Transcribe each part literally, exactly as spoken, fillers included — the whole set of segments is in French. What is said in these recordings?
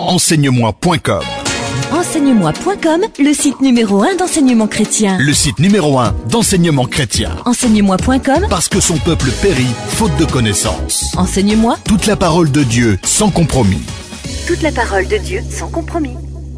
enseigne-moi point com. enseigne-moi point com, le site numéro un d'enseignement chrétien. Le site numéro un d'enseignement chrétien. enseigne-moi point com, Parce que son peuple périt faute de connaissances. Enseigne-moi. Toute la parole de Dieu sans compromis. Toute la parole de Dieu sans compromis.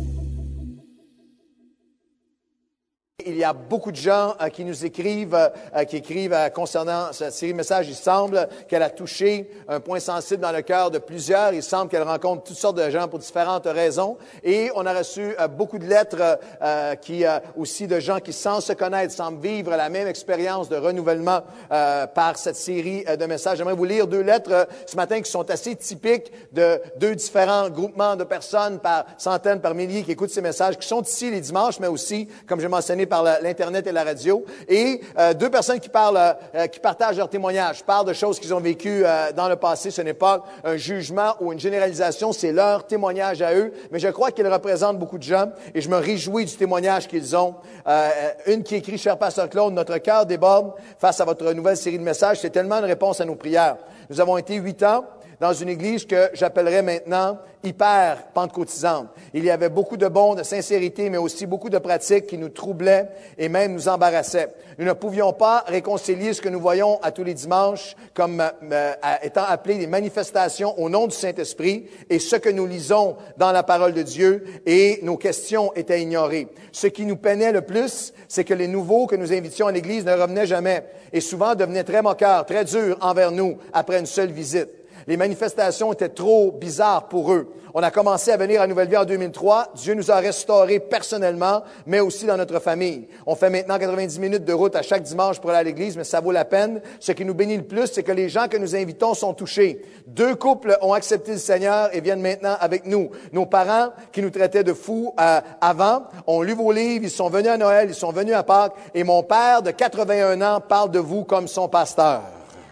Il y a beaucoup de gens euh, qui nous écrivent, euh, qui écrivent euh, concernant cette série de messages. Il semble qu'elle a touché un point sensible dans le cœur de plusieurs. Il semble qu'elle rencontre toutes sortes de gens pour différentes raisons. Et on a reçu euh, beaucoup de lettres euh, qui euh, aussi de gens qui, sans se connaître, semblent vivre la même expérience de renouvellement euh, par cette série euh, de messages. J'aimerais vous lire deux lettres euh, ce matin qui sont assez typiques de deux différents groupements de personnes par centaines, par milliers qui écoutent ces messages, qui sont ici les dimanches, mais aussi, comme j'ai mentionné, par l'Internet et la radio, et euh, deux personnes qui parlent, euh, qui partagent leur témoignage, parlent de choses qu'ils ont vécues euh, dans le passé. Ce n'est pas un jugement ou une généralisation, c'est leur témoignage à eux, mais je crois qu'ils représentent beaucoup de gens, et je me réjouis du témoignage qu'ils ont. Euh, une qui écrit, « Cher Pasteur Claude, notre cœur déborde face à votre nouvelle série de messages. C'est tellement une réponse à nos prières. Nous avons été huit ans dans une église que j'appellerais maintenant hyper pentecôtisante. Il y avait beaucoup de bons, de sincérité, mais aussi beaucoup de pratiques qui nous troublaient et même nous embarrassaient. Nous ne pouvions pas réconcilier ce que nous voyons à tous les dimanches comme euh, étant appelé des manifestations au nom du Saint-Esprit et ce que nous lisons dans la parole de Dieu, et nos questions étaient ignorées. Ce qui nous peinait le plus, c'est que les nouveaux que nous invitions à l'église ne revenaient jamais et souvent devenaient très moqueurs, très durs envers nous après une seule visite. Les manifestations étaient trop bizarres pour eux. On a commencé à venir à Nouvelle-Vie en deux mille trois. Dieu nous a restaurés personnellement, mais aussi dans notre famille. On fait maintenant quatre-vingt-dix minutes de route à chaque dimanche pour aller à l'église, mais ça vaut la peine. Ce qui nous bénit le plus, c'est que les gens que nous invitons sont touchés. Deux couples ont accepté le Seigneur et viennent maintenant avec nous. Nos parents, qui nous traitaient de fous euh, avant, ont lu vos livres, ils sont venus à Noël, ils sont venus à Pâques, et mon père de quatre-vingt-un ans parle de vous comme son pasteur.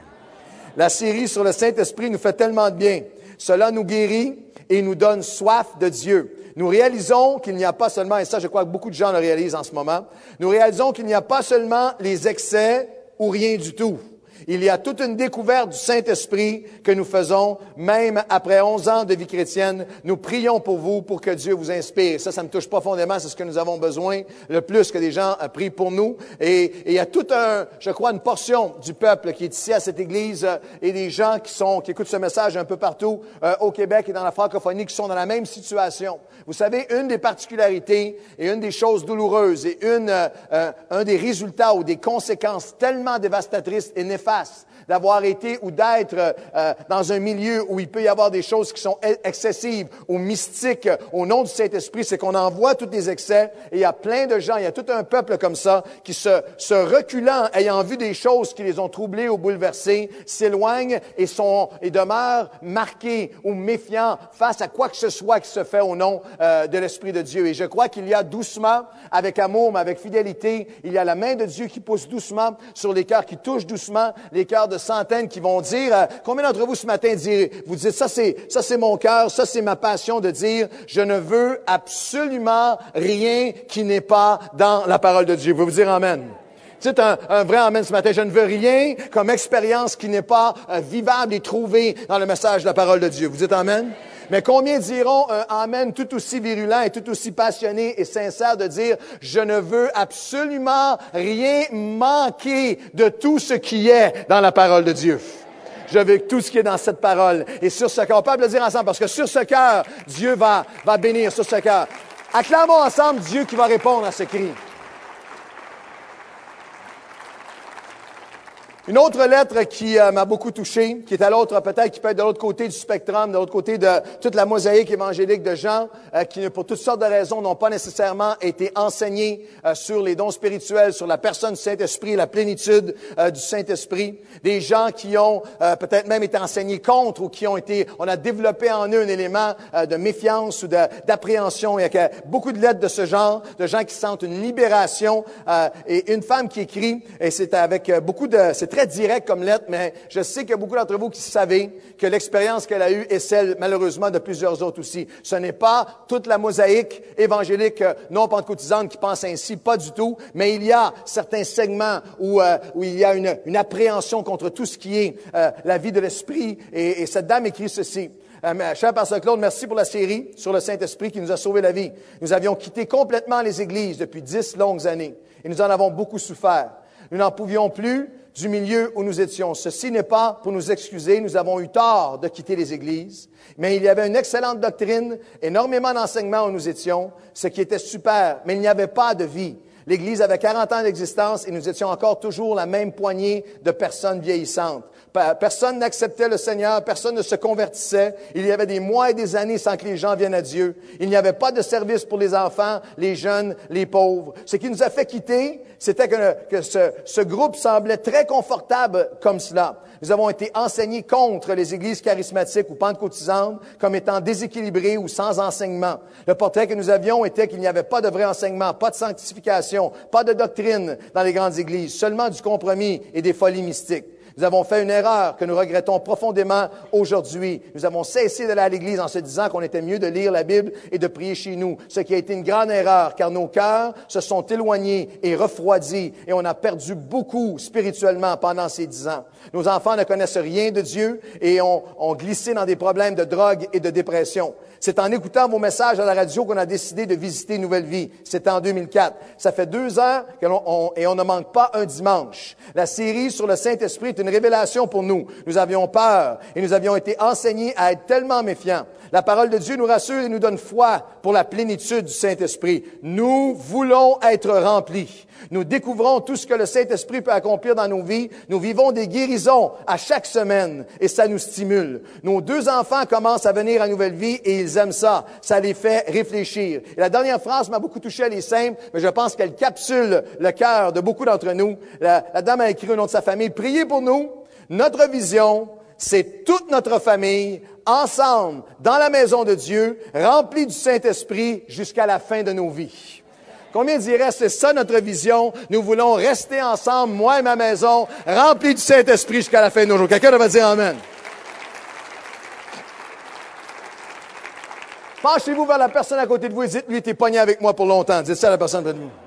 La série sur le Saint-Esprit nous fait tellement de bien. Cela nous guérit et nous donne soif de Dieu. Nous réalisons qu'il n'y a pas seulement, et ça je crois que beaucoup de gens le réalisent en ce moment, nous réalisons qu'il n'y a pas seulement les excès ou rien du tout. Il y a toute une découverte du Saint-Esprit que nous faisons, même après onze ans de vie chrétienne. Nous prions pour vous, pour que Dieu vous inspire. Ça, ça me touche profondément. C'est ce que nous avons besoin, le plus que des gens prient pour nous. Et, et il y a tout un, je crois, une portion du peuple qui est ici à cette église euh, et des gens qui sont, qui écoutent ce message un peu partout euh, au Québec et dans la francophonie, qui sont dans la même situation. Vous savez, une des particularités et une des choses douloureuses et une, euh, euh, un des résultats ou des conséquences tellement dévastatrices et néfastes d'avoir été ou d'être euh, dans un milieu où il peut y avoir des choses qui sont excessives ou mystiques au nom du Saint-Esprit, c'est qu'on en voit tous les excès. Et il y a plein de gens, il y a tout un peuple comme ça qui se, se reculant, ayant vu des choses qui les ont troublés ou bouleversés, s'éloignent et sont et demeurent marqués ou méfiants face à quoi que ce soit qui se fait au nom euh, de l'Esprit de Dieu. Et je crois qu'il y a doucement, avec amour, mais avec fidélité, il y a la main de Dieu qui pousse doucement sur les cœurs, qui touche doucement les cœurs de centaines qui vont dire, euh, combien d'entre vous ce matin direz, vous dites, ça c'est, ça c'est mon cœur, ça c'est ma passion de dire, je ne veux absolument rien qui n'est pas dans la parole de Dieu. Vous vous dire amen. C'est un, un vrai amen ce matin. Je ne veux rien comme expérience qui n'est pas euh, vivable et trouvée dans le message de la parole de Dieu. Vous dites amen? Mais combien diront un amen tout aussi virulent et tout aussi passionné et sincère de dire « Je ne veux absolument rien manquer de tout ce qui est dans la parole de Dieu. » Je veux tout ce qui est dans cette parole. Et sur ce cœur, on peut le dire ensemble, parce que sur ce cœur, Dieu va, va bénir sur ce cœur. Acclamons ensemble Dieu qui va répondre à ce cri. Une autre lettre qui euh, m'a beaucoup touché, qui est à l'autre, peut-être qui peut être de l'autre côté du spectrum, de l'autre côté de toute la mosaïque évangélique de gens euh, qui, pour toutes sortes de raisons, n'ont pas nécessairement été enseignés euh, sur les dons spirituels, sur la personne du Saint-Esprit, la plénitude euh, du Saint-Esprit. Des gens qui ont euh, peut-être même été enseignés contre ou qui ont été, on a développé en eux un élément euh, de méfiance ou de, d'appréhension. Il y a beaucoup de lettres de ce genre, de gens qui sentent une libération. Euh, et une femme qui écrit, et c'est avec beaucoup de, c'est très direct comme lettre, mais je sais qu'il y a beaucoup d'entre vous qui savez que l'expérience qu'elle a eue est celle, malheureusement, de plusieurs autres aussi. Ce n'est pas toute la mosaïque évangélique non pentecôtisante qui pense ainsi, pas du tout, mais il y a certains segments où, euh, où il y a une, une appréhension contre tout ce qui est euh, la vie de l'esprit. Et, et cette dame écrit ceci. Euh, cher pasteur Claude, merci pour la série sur le Saint-Esprit qui nous a sauvé la vie. Nous avions quitté complètement les églises depuis dix longues années et nous en avons beaucoup souffert. Nous n'en pouvions plus du milieu où nous étions. Ceci n'est pas pour nous excuser, nous avons eu tort de quitter les églises, mais il y avait une excellente doctrine, énormément d'enseignements où nous étions, ce qui était super, mais il n'y avait pas de vie. L'Église avait quarante ans d'existence et nous étions encore toujours la même poignée de personnes vieillissantes. Personne n'acceptait le Seigneur, personne ne se convertissait. Il y avait des mois et des années sans que les gens viennent à Dieu. Il n'y avait pas de service pour les enfants, les jeunes, les pauvres. Ce qui nous a fait quitter, c'était que, que ce, ce groupe semblait très confortable comme cela. Nous avons été enseignés contre les églises charismatiques ou pentecôtisantes comme étant déséquilibrées ou sans enseignement. Le portrait que nous avions était qu'il n'y avait pas de vrai enseignement, pas de sanctification, pas de doctrine dans les grandes églises, seulement du compromis et des folies mystiques. Nous avons fait une erreur que nous regrettons profondément aujourd'hui. Nous avons cessé d'aller à l'Église en se disant qu'on était mieux de lire la Bible et de prier chez nous, ce qui a été une grande erreur, car nos cœurs se sont éloignés et refroidis et on a perdu beaucoup spirituellement pendant ces dix ans. Nos enfants ne connaissent rien de Dieu et ont, ont glissé dans des problèmes de drogue et de dépression. C'est en écoutant vos messages à la radio qu'on a décidé de visiter Nouvelle Vie. C'était en deux mille quatre. Ça fait deux ans que l'on, on, et on ne manque pas un dimanche. La série sur le Saint-Esprit est une révélation pour nous. Nous avions peur et nous avions été enseignés à être tellement méfiants. La parole de Dieu nous rassure et nous donne foi pour la plénitude du Saint-Esprit. Nous voulons être remplis. Nous découvrons tout ce que le Saint-Esprit peut accomplir dans nos vies. Nous vivons des guérisons à chaque semaine et ça nous stimule. Nos deux enfants commencent à venir à Nouvelle Vie et ils aiment ça. Ça les fait réfléchir. Et la dernière phrase m'a beaucoup touché, elle est simple, mais je pense qu'elle capsule le cœur de beaucoup d'entre nous. La, la dame a écrit au nom de sa famille, « Priez pour nous. Notre vision, c'est toute notre famille, ensemble, dans la maison de Dieu, remplie du Saint-Esprit jusqu'à la fin de nos vies. » Combien diraient, c'est ça notre vision? Nous voulons rester ensemble, moi et ma maison, remplis du Saint-Esprit jusqu'à la fin de nos jours. Quelqu'un va dire Amen. Penchez-vous vers la personne à côté de vous et dites-lui, t'es pogné avec moi pour longtemps. Dites ça à la personne près de vous.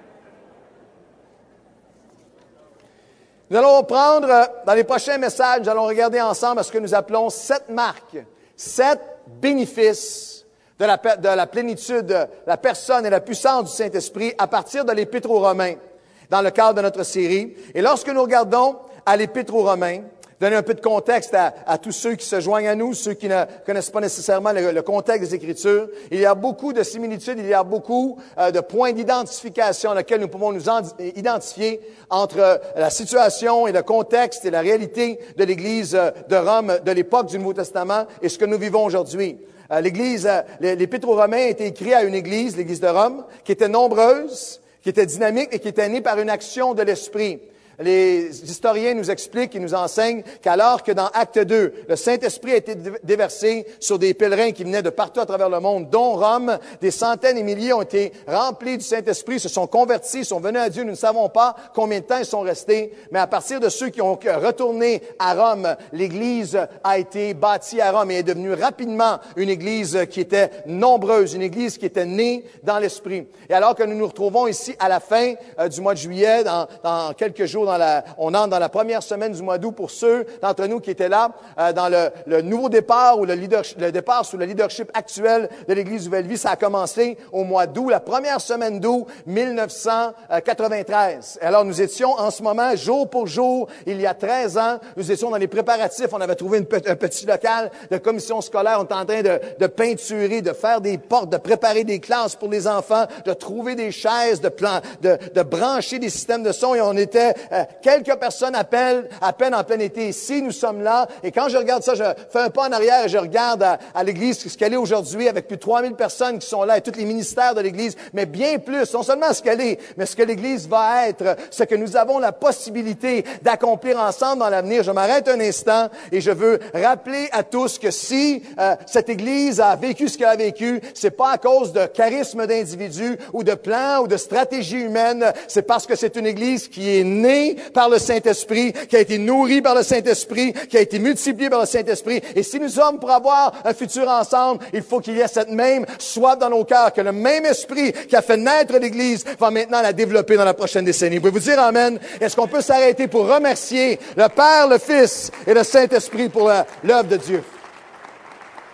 Nous allons prendre, dans les prochains messages, nous allons regarder ensemble ce que nous appelons sept marques, sept bénéfices de la, de la plénitude, de la personne et la puissance du Saint-Esprit à partir de l'Épître aux Romains, dans le cadre de notre série. Et lorsque nous regardons à l'Épître aux Romains, donner un peu de contexte à, à tous ceux qui se joignent à nous, ceux qui ne connaissent pas nécessairement le, le contexte des Écritures. Il y a beaucoup de similitudes, il y a beaucoup euh, de points d'identification lesquels nous pouvons nous en, identifier entre euh, la situation et le contexte et la réalité de l'Église euh, de Rome de l'époque du Nouveau Testament et ce que nous vivons aujourd'hui. Euh, L'Église, euh, l'Épître aux Romains a été écrit à une Église, l'Église de Rome, qui était nombreuse, qui était dynamique et qui était née par une action de l'Esprit. Les historiens nous expliquent et nous enseignent qu'alors que dans Acte deux, le Saint-Esprit a été déversé sur des pèlerins qui venaient de partout à travers le monde, dont Rome, des centaines et milliers ont été remplis du Saint-Esprit, se sont convertis, sont venus à Dieu. Nous ne savons pas combien de temps ils sont restés, mais à partir de ceux qui ont retourné à Rome, l'Église a été bâtie à Rome et est devenue rapidement une Église qui était nombreuse, une Église qui était née dans l'Esprit. Et alors que nous nous retrouvons ici à la fin euh, du mois de juillet, dans, dans quelques jours, Dans la, on entre dans la première semaine du mois d'août pour ceux d'entre nous qui étaient là euh, dans le, le nouveau départ ou le, leadership, le départ sous le leadership actuel de l'Église Nouvelle Vie. Ça a commencé au mois d'août, la première semaine d'août mille neuf cent quatre-vingt-treize. Alors nous étions en ce moment, jour pour jour, il y a treize ans, nous étions dans les préparatifs. On avait trouvé une, un petit local de commission scolaire. On était en train de, de peinturer, de faire des portes, de préparer des classes pour les enfants, de trouver des chaises, de, plan, de, de brancher des systèmes de son. Et on était euh, quelques personnes appellent à peine en plein été. Ici, nous sommes là. Et quand je regarde ça, je fais un pas en arrière et je regarde à, à l'Église ce qu'elle est aujourd'hui avec plus de trois mille personnes qui sont là et tous les ministères de l'Église. Mais bien plus, non seulement ce qu'elle est, mais ce que l'Église va être, ce que nous avons la possibilité d'accomplir ensemble dans l'avenir. Je m'arrête un instant et je veux rappeler à tous que si euh, cette Église a vécu ce qu'elle a vécu, c'est pas à cause de charisme d'individus ou de plans ou de stratégies humaines. C'est parce que c'est une Église qui est née par le Saint-Esprit, qui a été nourri par le Saint-Esprit, qui a été multiplié par le Saint-Esprit. Et si nous sommes pour avoir un futur ensemble, il faut qu'il y ait cette même soif dans nos cœurs, que le même Esprit qui a fait naître l'Église va maintenant la développer dans la prochaine décennie. Pouvez-vous dire Amen? Est-ce qu'on peut s'arrêter pour remercier le Père, le Fils et le Saint-Esprit pour l'œuvre de Dieu?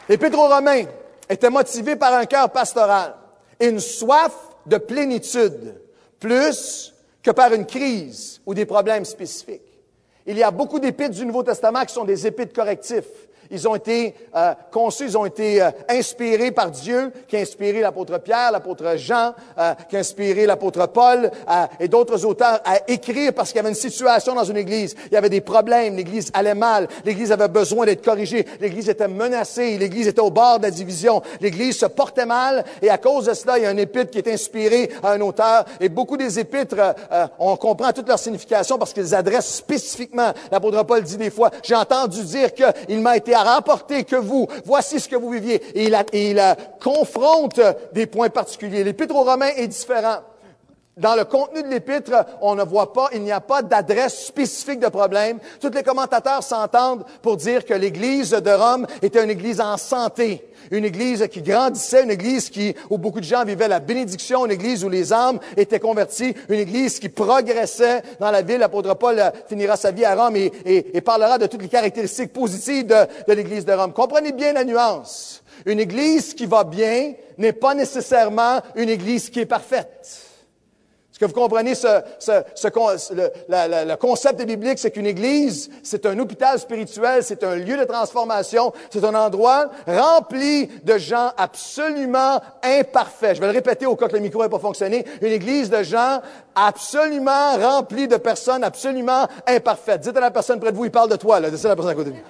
L'Épître aux Romains était motivé par un cœur pastoral et une soif de plénitude, plus que par une crise ou des problèmes spécifiques. Il y a beaucoup d'épîtres du Nouveau Testament qui sont des épîtres correctifs. Ils ont été euh, conçus, ils ont été euh, inspirés par Dieu, qui a inspiré l'apôtre Pierre, l'apôtre Jean, euh, qui a inspiré l'apôtre Paul euh, et d'autres auteurs à écrire parce qu'il y avait une situation dans une église. Il y avait des problèmes, l'église allait mal, l'église avait besoin d'être corrigée, l'église était menacée, l'église était au bord de la division, l'église se portait mal et à cause de cela, il y a un épître qui est inspiré à un auteur. Et beaucoup des épîtres, euh, on comprend toute leur signification parce qu'ils adressent spécifiquement. L'apôtre Paul dit des fois, j'ai entendu dire qu'il m'a été à remporter que vous, voici ce que vous viviez. Et il, a, et il a, confronte des points particuliers. L'Épître aux Romains est différent. Dans le contenu de l'Épître, on ne voit pas, il n'y a pas d'adresse spécifique de problème. Tous les commentateurs s'entendent pour dire que l'Église de Rome était une Église en santé. Une Église qui grandissait, une Église qui, où beaucoup de gens vivaient la bénédiction, une Église où les âmes étaient converties, une Église qui progressait dans la ville. L'apôtre Paul finira sa vie à Rome et, et, et parlera de toutes les caractéristiques positives de, de l'Église de Rome. Comprenez bien la nuance. Une Église qui va bien n'est pas nécessairement une Église qui est parfaite. Est-ce que vous comprenez ce, ce, ce, le, la, la, le concept biblique, c'est qu'une église, c'est un hôpital spirituel, c'est un lieu de transformation, c'est un endroit rempli de gens absolument imparfaits. Je vais le répéter au cas que le micro n'ait pas fonctionné. Une église de gens absolument remplis de personnes absolument imparfaites. Dites à la personne près de vous, il parle de toi, là. Dites à la personne à côté de vous.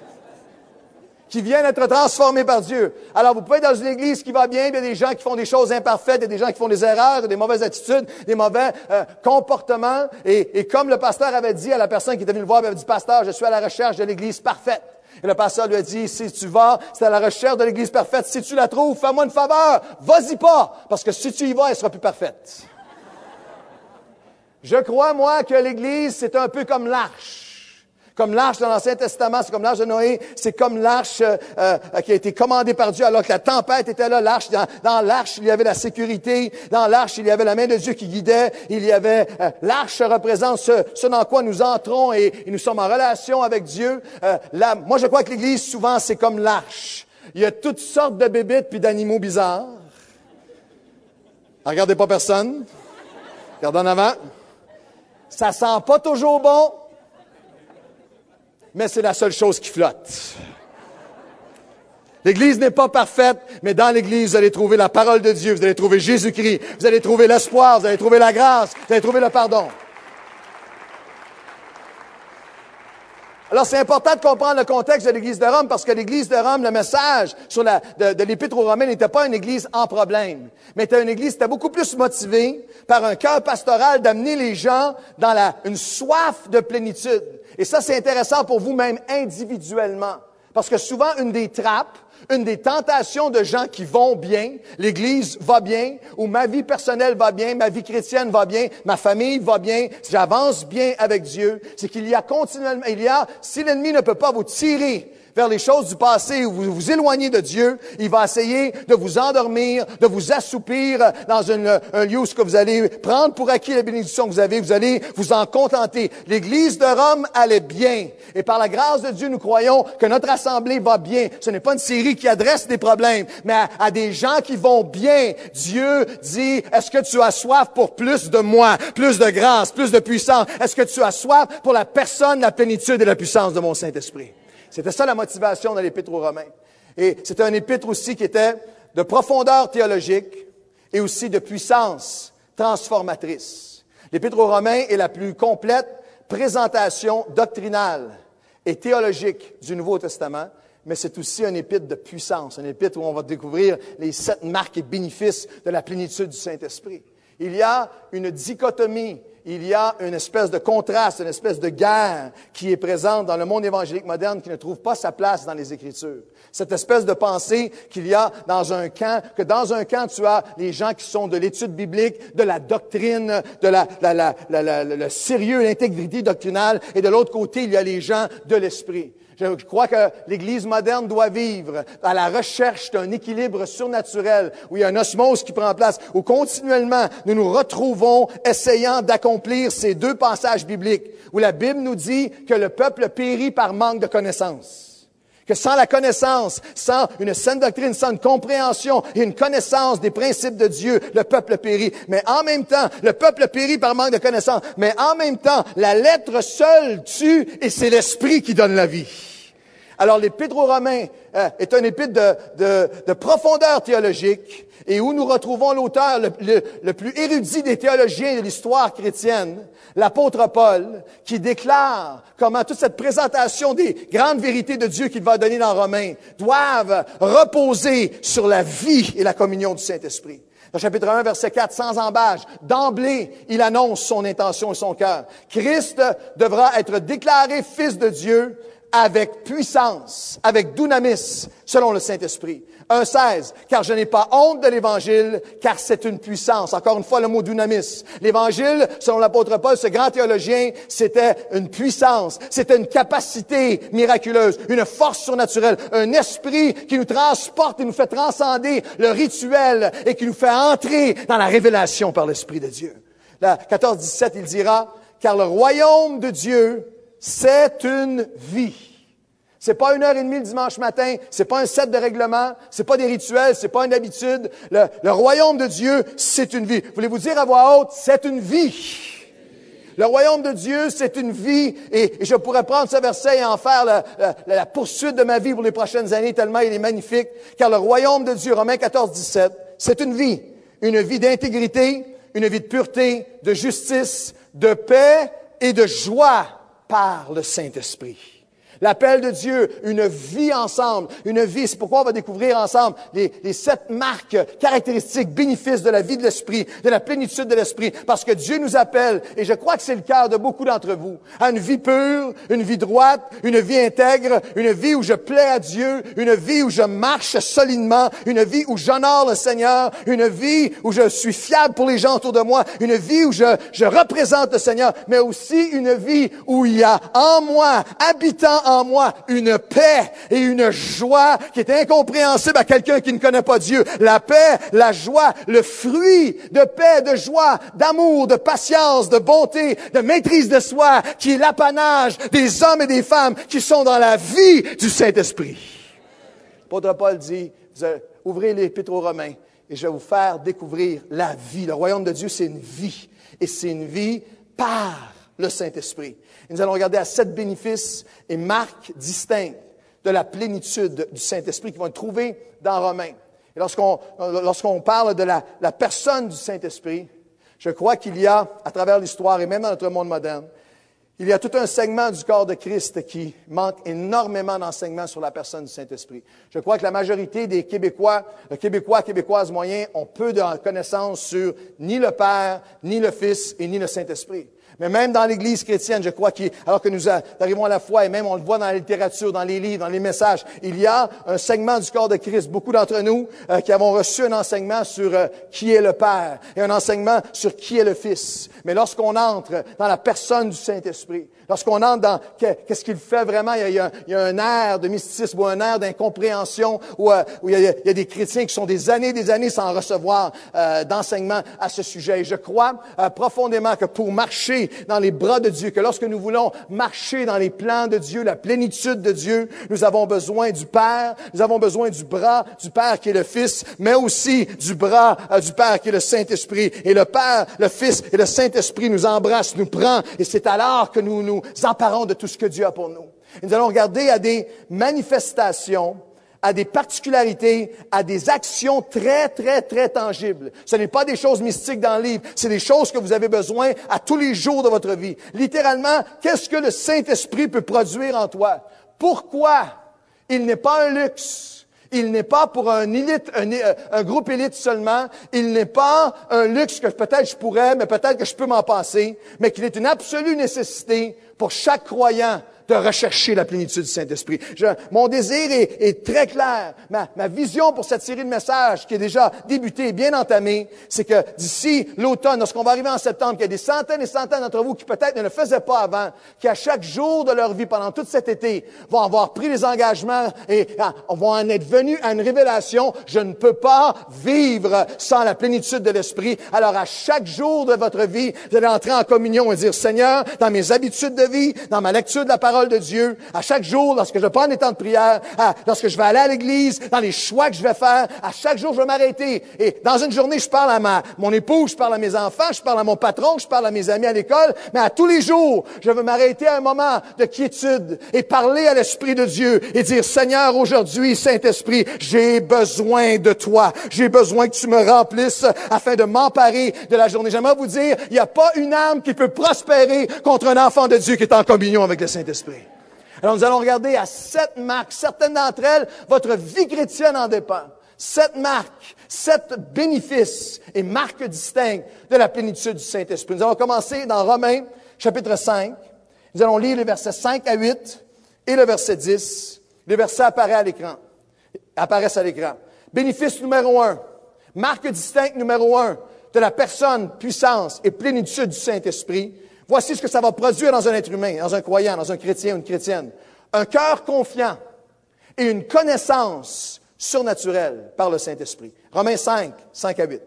Qui viennent être transformés par Dieu. Alors, vous pouvez être dans une église qui va bien, il y a des gens qui font des choses imparfaites, il y a des gens qui font des erreurs, des mauvaises attitudes, des mauvais euh, comportements. Et, et comme le pasteur avait dit à la personne qui était venue le voir, il avait dit, pasteur, je suis à la recherche de l'église parfaite. Et le pasteur lui a dit, si tu vas, c'est à la recherche de l'église parfaite. Si tu la trouves, fais-moi une faveur. Vas-y pas. Parce que si tu y vas, elle sera plus parfaite. Je crois, moi, que l'église, c'est un peu comme l'arche. Comme l'arche dans l'Ancien Testament, c'est comme l'arche de Noé, c'est comme l'arche euh, euh, qui a été commandée par Dieu alors que la tempête était là. L'arche, dans, dans l'arche, il y avait la sécurité. Dans l'arche, il y avait la main de Dieu qui guidait. Il y avait euh, l'arche représente ce, ce dans quoi nous entrons et, et nous sommes en relation avec Dieu. Euh, là, moi, je crois que l'Église, souvent, c'est comme l'arche. Il y a toutes sortes de bébites puis d'animaux bizarres. Regardez pas personne. Regardez en avant. Ça sent pas toujours bon. Mais c'est la seule chose qui flotte. L'Église n'est pas parfaite, mais dans l'Église, vous allez trouver la parole de Dieu, vous allez trouver Jésus-Christ, vous allez trouver l'espoir, vous allez trouver la grâce, vous allez trouver le pardon. Alors, c'est important de comprendre le contexte de l'Église de Rome, parce que l'Église de Rome, le message sur la, de, de l'Épître aux Romains n'était pas une Église en problème, mais était une Église qui était beaucoup plus motivée par un cœur pastoral d'amener les gens dans la, une soif de plénitude. Et ça, c'est intéressant pour vous-même individuellement, parce que souvent, une des trappes, une des tentations de gens qui vont bien, l'Église va bien, ou ma vie personnelle va bien, ma vie chrétienne va bien, ma famille va bien, j'avance bien avec Dieu, c'est qu'il y a continuellement, il y a, si l'ennemi ne peut pas vous tirer vers les choses du passé où vous vous éloignez de Dieu, il va essayer de vous endormir, de vous assoupir dans une, un lieu où ce que vous allez prendre pour acquis la bénédiction que vous avez, vous allez vous en contenter. L'Église de Rome allait bien. Et par la grâce de Dieu, nous croyons que notre assemblée va bien. Ce n'est pas une série qui adresse des problèmes, mais à, à des gens qui vont bien. Dieu dit, est-ce que tu as soif pour plus de moi, plus de grâce, plus de puissance? Est-ce que tu as soif pour la personne, la plénitude et la puissance de mon Saint-Esprit? C'était ça la motivation de l'Épître aux Romains. Et c'était un épître aussi qui était de profondeur théologique et aussi de puissance transformatrice. L'Épître aux Romains est la plus complète présentation doctrinale et théologique du Nouveau Testament, mais c'est aussi un épître de puissance, un épître où on va découvrir les sept marques et bénéfices de la plénitude du Saint-Esprit. Il y a une dichotomie, il y a une espèce de contraste, une espèce de guerre qui est présente dans le monde évangélique moderne qui ne trouve pas sa place dans les Écritures. Cette espèce de pensée qu'il y a dans un camp, que dans un camp, tu as les gens qui sont de l'étude biblique, de la doctrine, de la, la, la, la, la, la, le sérieux, l'intégrité doctrinale, et de l'autre côté, il y a les gens de l'esprit. Je crois que l'Église moderne doit vivre à la recherche d'un équilibre surnaturel, où il y a un osmose qui prend place, où continuellement nous nous retrouvons essayant d'accomplir ces deux passages bibliques, où la Bible nous dit que le peuple périt par manque de connaissance. Que sans la connaissance, sans une saine doctrine, sans une compréhension et une connaissance des principes de Dieu, le peuple périt. Mais en même temps, le peuple périt par manque de connaissance. Mais en même temps, la lettre seule tue et c'est l'Esprit qui donne la vie. Alors, l'Épître aux Romains euh, est un épître de, de, de profondeur théologique et où nous retrouvons l'auteur le, le, le plus érudit des théologiens de l'histoire chrétienne, l'apôtre Paul, qui déclare comment toute cette présentation des grandes vérités de Dieu qu'il va donner dans Romains doivent reposer sur la vie et la communion du Saint-Esprit. Dans chapitre un, verset quatre, sans embâche, d'emblée, il annonce son intention et son cœur. Christ devra être déclaré Fils de Dieu avec puissance, avec dunamis, selon le Saint-Esprit. un seize, car je n'ai pas honte de l'Évangile, car c'est une puissance. Encore une fois, le mot dunamis. L'Évangile, selon l'apôtre Paul, ce grand théologien, c'était une puissance, c'était une capacité miraculeuse, une force surnaturelle, un esprit qui nous transporte et nous fait transcender le rituel et qui nous fait entrer dans la révélation par l'Esprit de Dieu. Là, quatorze dix-sept, il dira, car le royaume de Dieu, c'est une vie. C'est pas une heure et demie le dimanche matin, c'est pas un set de règlements, c'est pas des rituels, c'est pas une habitude. Le, le royaume de Dieu, c'est une vie. Voulez-vous dire à voix haute, c'est une vie. Le royaume de Dieu, c'est une vie, et, et je pourrais prendre ce verset et en faire la, la, la poursuite de ma vie pour les prochaines années, tellement il est magnifique. Car le royaume de Dieu, Romains quatorze dix-sept, c'est une vie. Une vie d'intégrité, une vie de pureté, de justice, de paix et de joie par le Saint-Esprit. L'appel de Dieu, une vie ensemble, une vie, c'est pourquoi on va découvrir ensemble les, les sept marques caractéristiques, bénéfices de la vie de l'Esprit, de la plénitude de l'Esprit, parce que Dieu nous appelle, et je crois que c'est le cœur de beaucoup d'entre vous, à une vie pure, une vie droite, une vie intègre, une vie où je plais à Dieu, une vie où je marche solidement, une vie où j'honore le Seigneur, une vie où je suis fiable pour les gens autour de moi, une vie où je, je représente le Seigneur, mais aussi une vie où il y a en moi, habitant en moi, une paix et une joie qui est incompréhensible à quelqu'un qui ne connaît pas Dieu. La paix, la joie, le fruit de paix, de joie, d'amour, de patience, de bonté, de maîtrise de soi, qui est l'apanage des hommes et des femmes qui sont dans la vie du Saint-Esprit. L'apôtre Paul dit, vous ouvrez l'Épître aux Romains et je vais vous faire découvrir la vie. Le royaume de Dieu, c'est une vie. Et c'est une vie par le Saint-Esprit. Et nous allons regarder à sept bénéfices et marques distinctes de la plénitude du Saint-Esprit qui vont être trouvés dans Romains. Et lorsqu'on, lorsqu'on parle de la, la personne du Saint-Esprit, je crois qu'il y a, à travers l'histoire et même dans notre monde moderne, il y a tout un segment du corps de Christ qui manque énormément d'enseignements sur la personne du Saint-Esprit. Je crois que la majorité des Québécois, Québécois, Québécoises moyens, ont peu de connaissances sur ni le Père, ni le Fils et ni le Saint-Esprit. Mais même dans l'Église chrétienne, je crois qu'il, alors que nous arrivons à la foi, et même on le voit dans la littérature, dans les livres, dans les messages, il y a un segment du corps de Christ. Beaucoup d'entre nous euh, qui avons reçu un enseignement sur euh, qui est le Père et un enseignement sur qui est le Fils. Mais lorsqu'on entre dans la personne du Saint-Esprit, lorsqu'on entre dans qu'est-ce qu'il fait vraiment, il y a, il y a un air de mysticisme ou un air d'incompréhension où, euh, où il, y a, il y a des chrétiens qui sont des années des années sans recevoir euh, d'enseignement à ce sujet. Et je crois euh, profondément que pour marcher dans les bras de Dieu, que lorsque nous voulons marcher dans les plans de Dieu, la plénitude de Dieu, nous avons besoin du Père, nous avons besoin du bras du Père qui est le Fils, mais aussi du bras euh, du Père qui est le Saint-Esprit. Et le Père, le Fils et le Saint-Esprit nous embrassent, nous prend, et c'est alors que nous nous emparons de tout ce que Dieu a pour nous. Et nous allons regarder à des manifestations, à des particularités, à des actions très, très, très tangibles. Ce n'est pas des choses mystiques dans le livre, c'est des choses que vous avez besoin à tous les jours de votre vie. Littéralement, qu'est-ce que le Saint-Esprit peut produire en toi? Pourquoi? Il n'est pas un luxe. Il n'est pas pour un élite, un, un groupe élite seulement. Il n'est pas un luxe que peut-être je pourrais, mais peut-être que je peux m'en passer, mais qu'il est une absolue nécessité pour chaque croyant de rechercher la plénitude du Saint-Esprit. Je, mon désir est, est très clair. Ma, ma vision pour cette série de messages qui est déjà débutée et bien entamée, c'est que d'ici l'automne, lorsqu'on va arriver en septembre, qu'il y a des centaines et centaines d'entre vous qui peut-être ne le faisaient pas avant, qui à chaque jour de leur vie, pendant tout cet été, vont avoir pris les engagements et ah, vont en être venus à une révélation. Je ne peux pas vivre sans la plénitude de l'Esprit. Alors à chaque jour de votre vie, vous allez entrer en communion et dire, Seigneur, dans mes habitudes de vie, dans ma lecture de la parole parole de Dieu, à chaque jour, lorsque je prends des temps de prière, à, lorsque je vais aller à l'église, dans les choix que je vais faire, à chaque jour, je vais m'arrêter. Et dans une journée, je parle à ma, mon épouse, je parle à mes enfants, je parle à mon patron, je parle à mes amis à l'école, mais à tous les jours, je veux m'arrêter à un moment de quiétude et parler à l'Esprit de Dieu et dire, Seigneur, aujourd'hui, Saint-Esprit, j'ai besoin de toi. J'ai besoin que tu me remplisses afin de m'emparer de la journée. J'aimerais vous dire, il n'y a pas une âme qui peut prospérer contre un enfant de Dieu qui est en communion avec le Saint-Esprit. Alors, nous allons regarder à sept marques. Certaines d'entre elles, votre vie chrétienne en dépend. Sept marques, sept bénéfices et marques distinctes de la plénitude du Saint-Esprit. Nous allons commencer dans Romains, chapitre cinq. Nous allons lire les versets cinq à huit et le verset dix. Les versets apparaissent à l'écran. apparaissent à l'écran. Bénéfice numéro un. Marque distincte numéro un de la personne, puissance et plénitude du Saint-Esprit. Voici ce que ça va produire dans un être humain, dans un croyant, dans un chrétien ou une chrétienne. Un cœur confiant et une connaissance surnaturelle par le Saint-Esprit. Romains cinq, cinq à huit.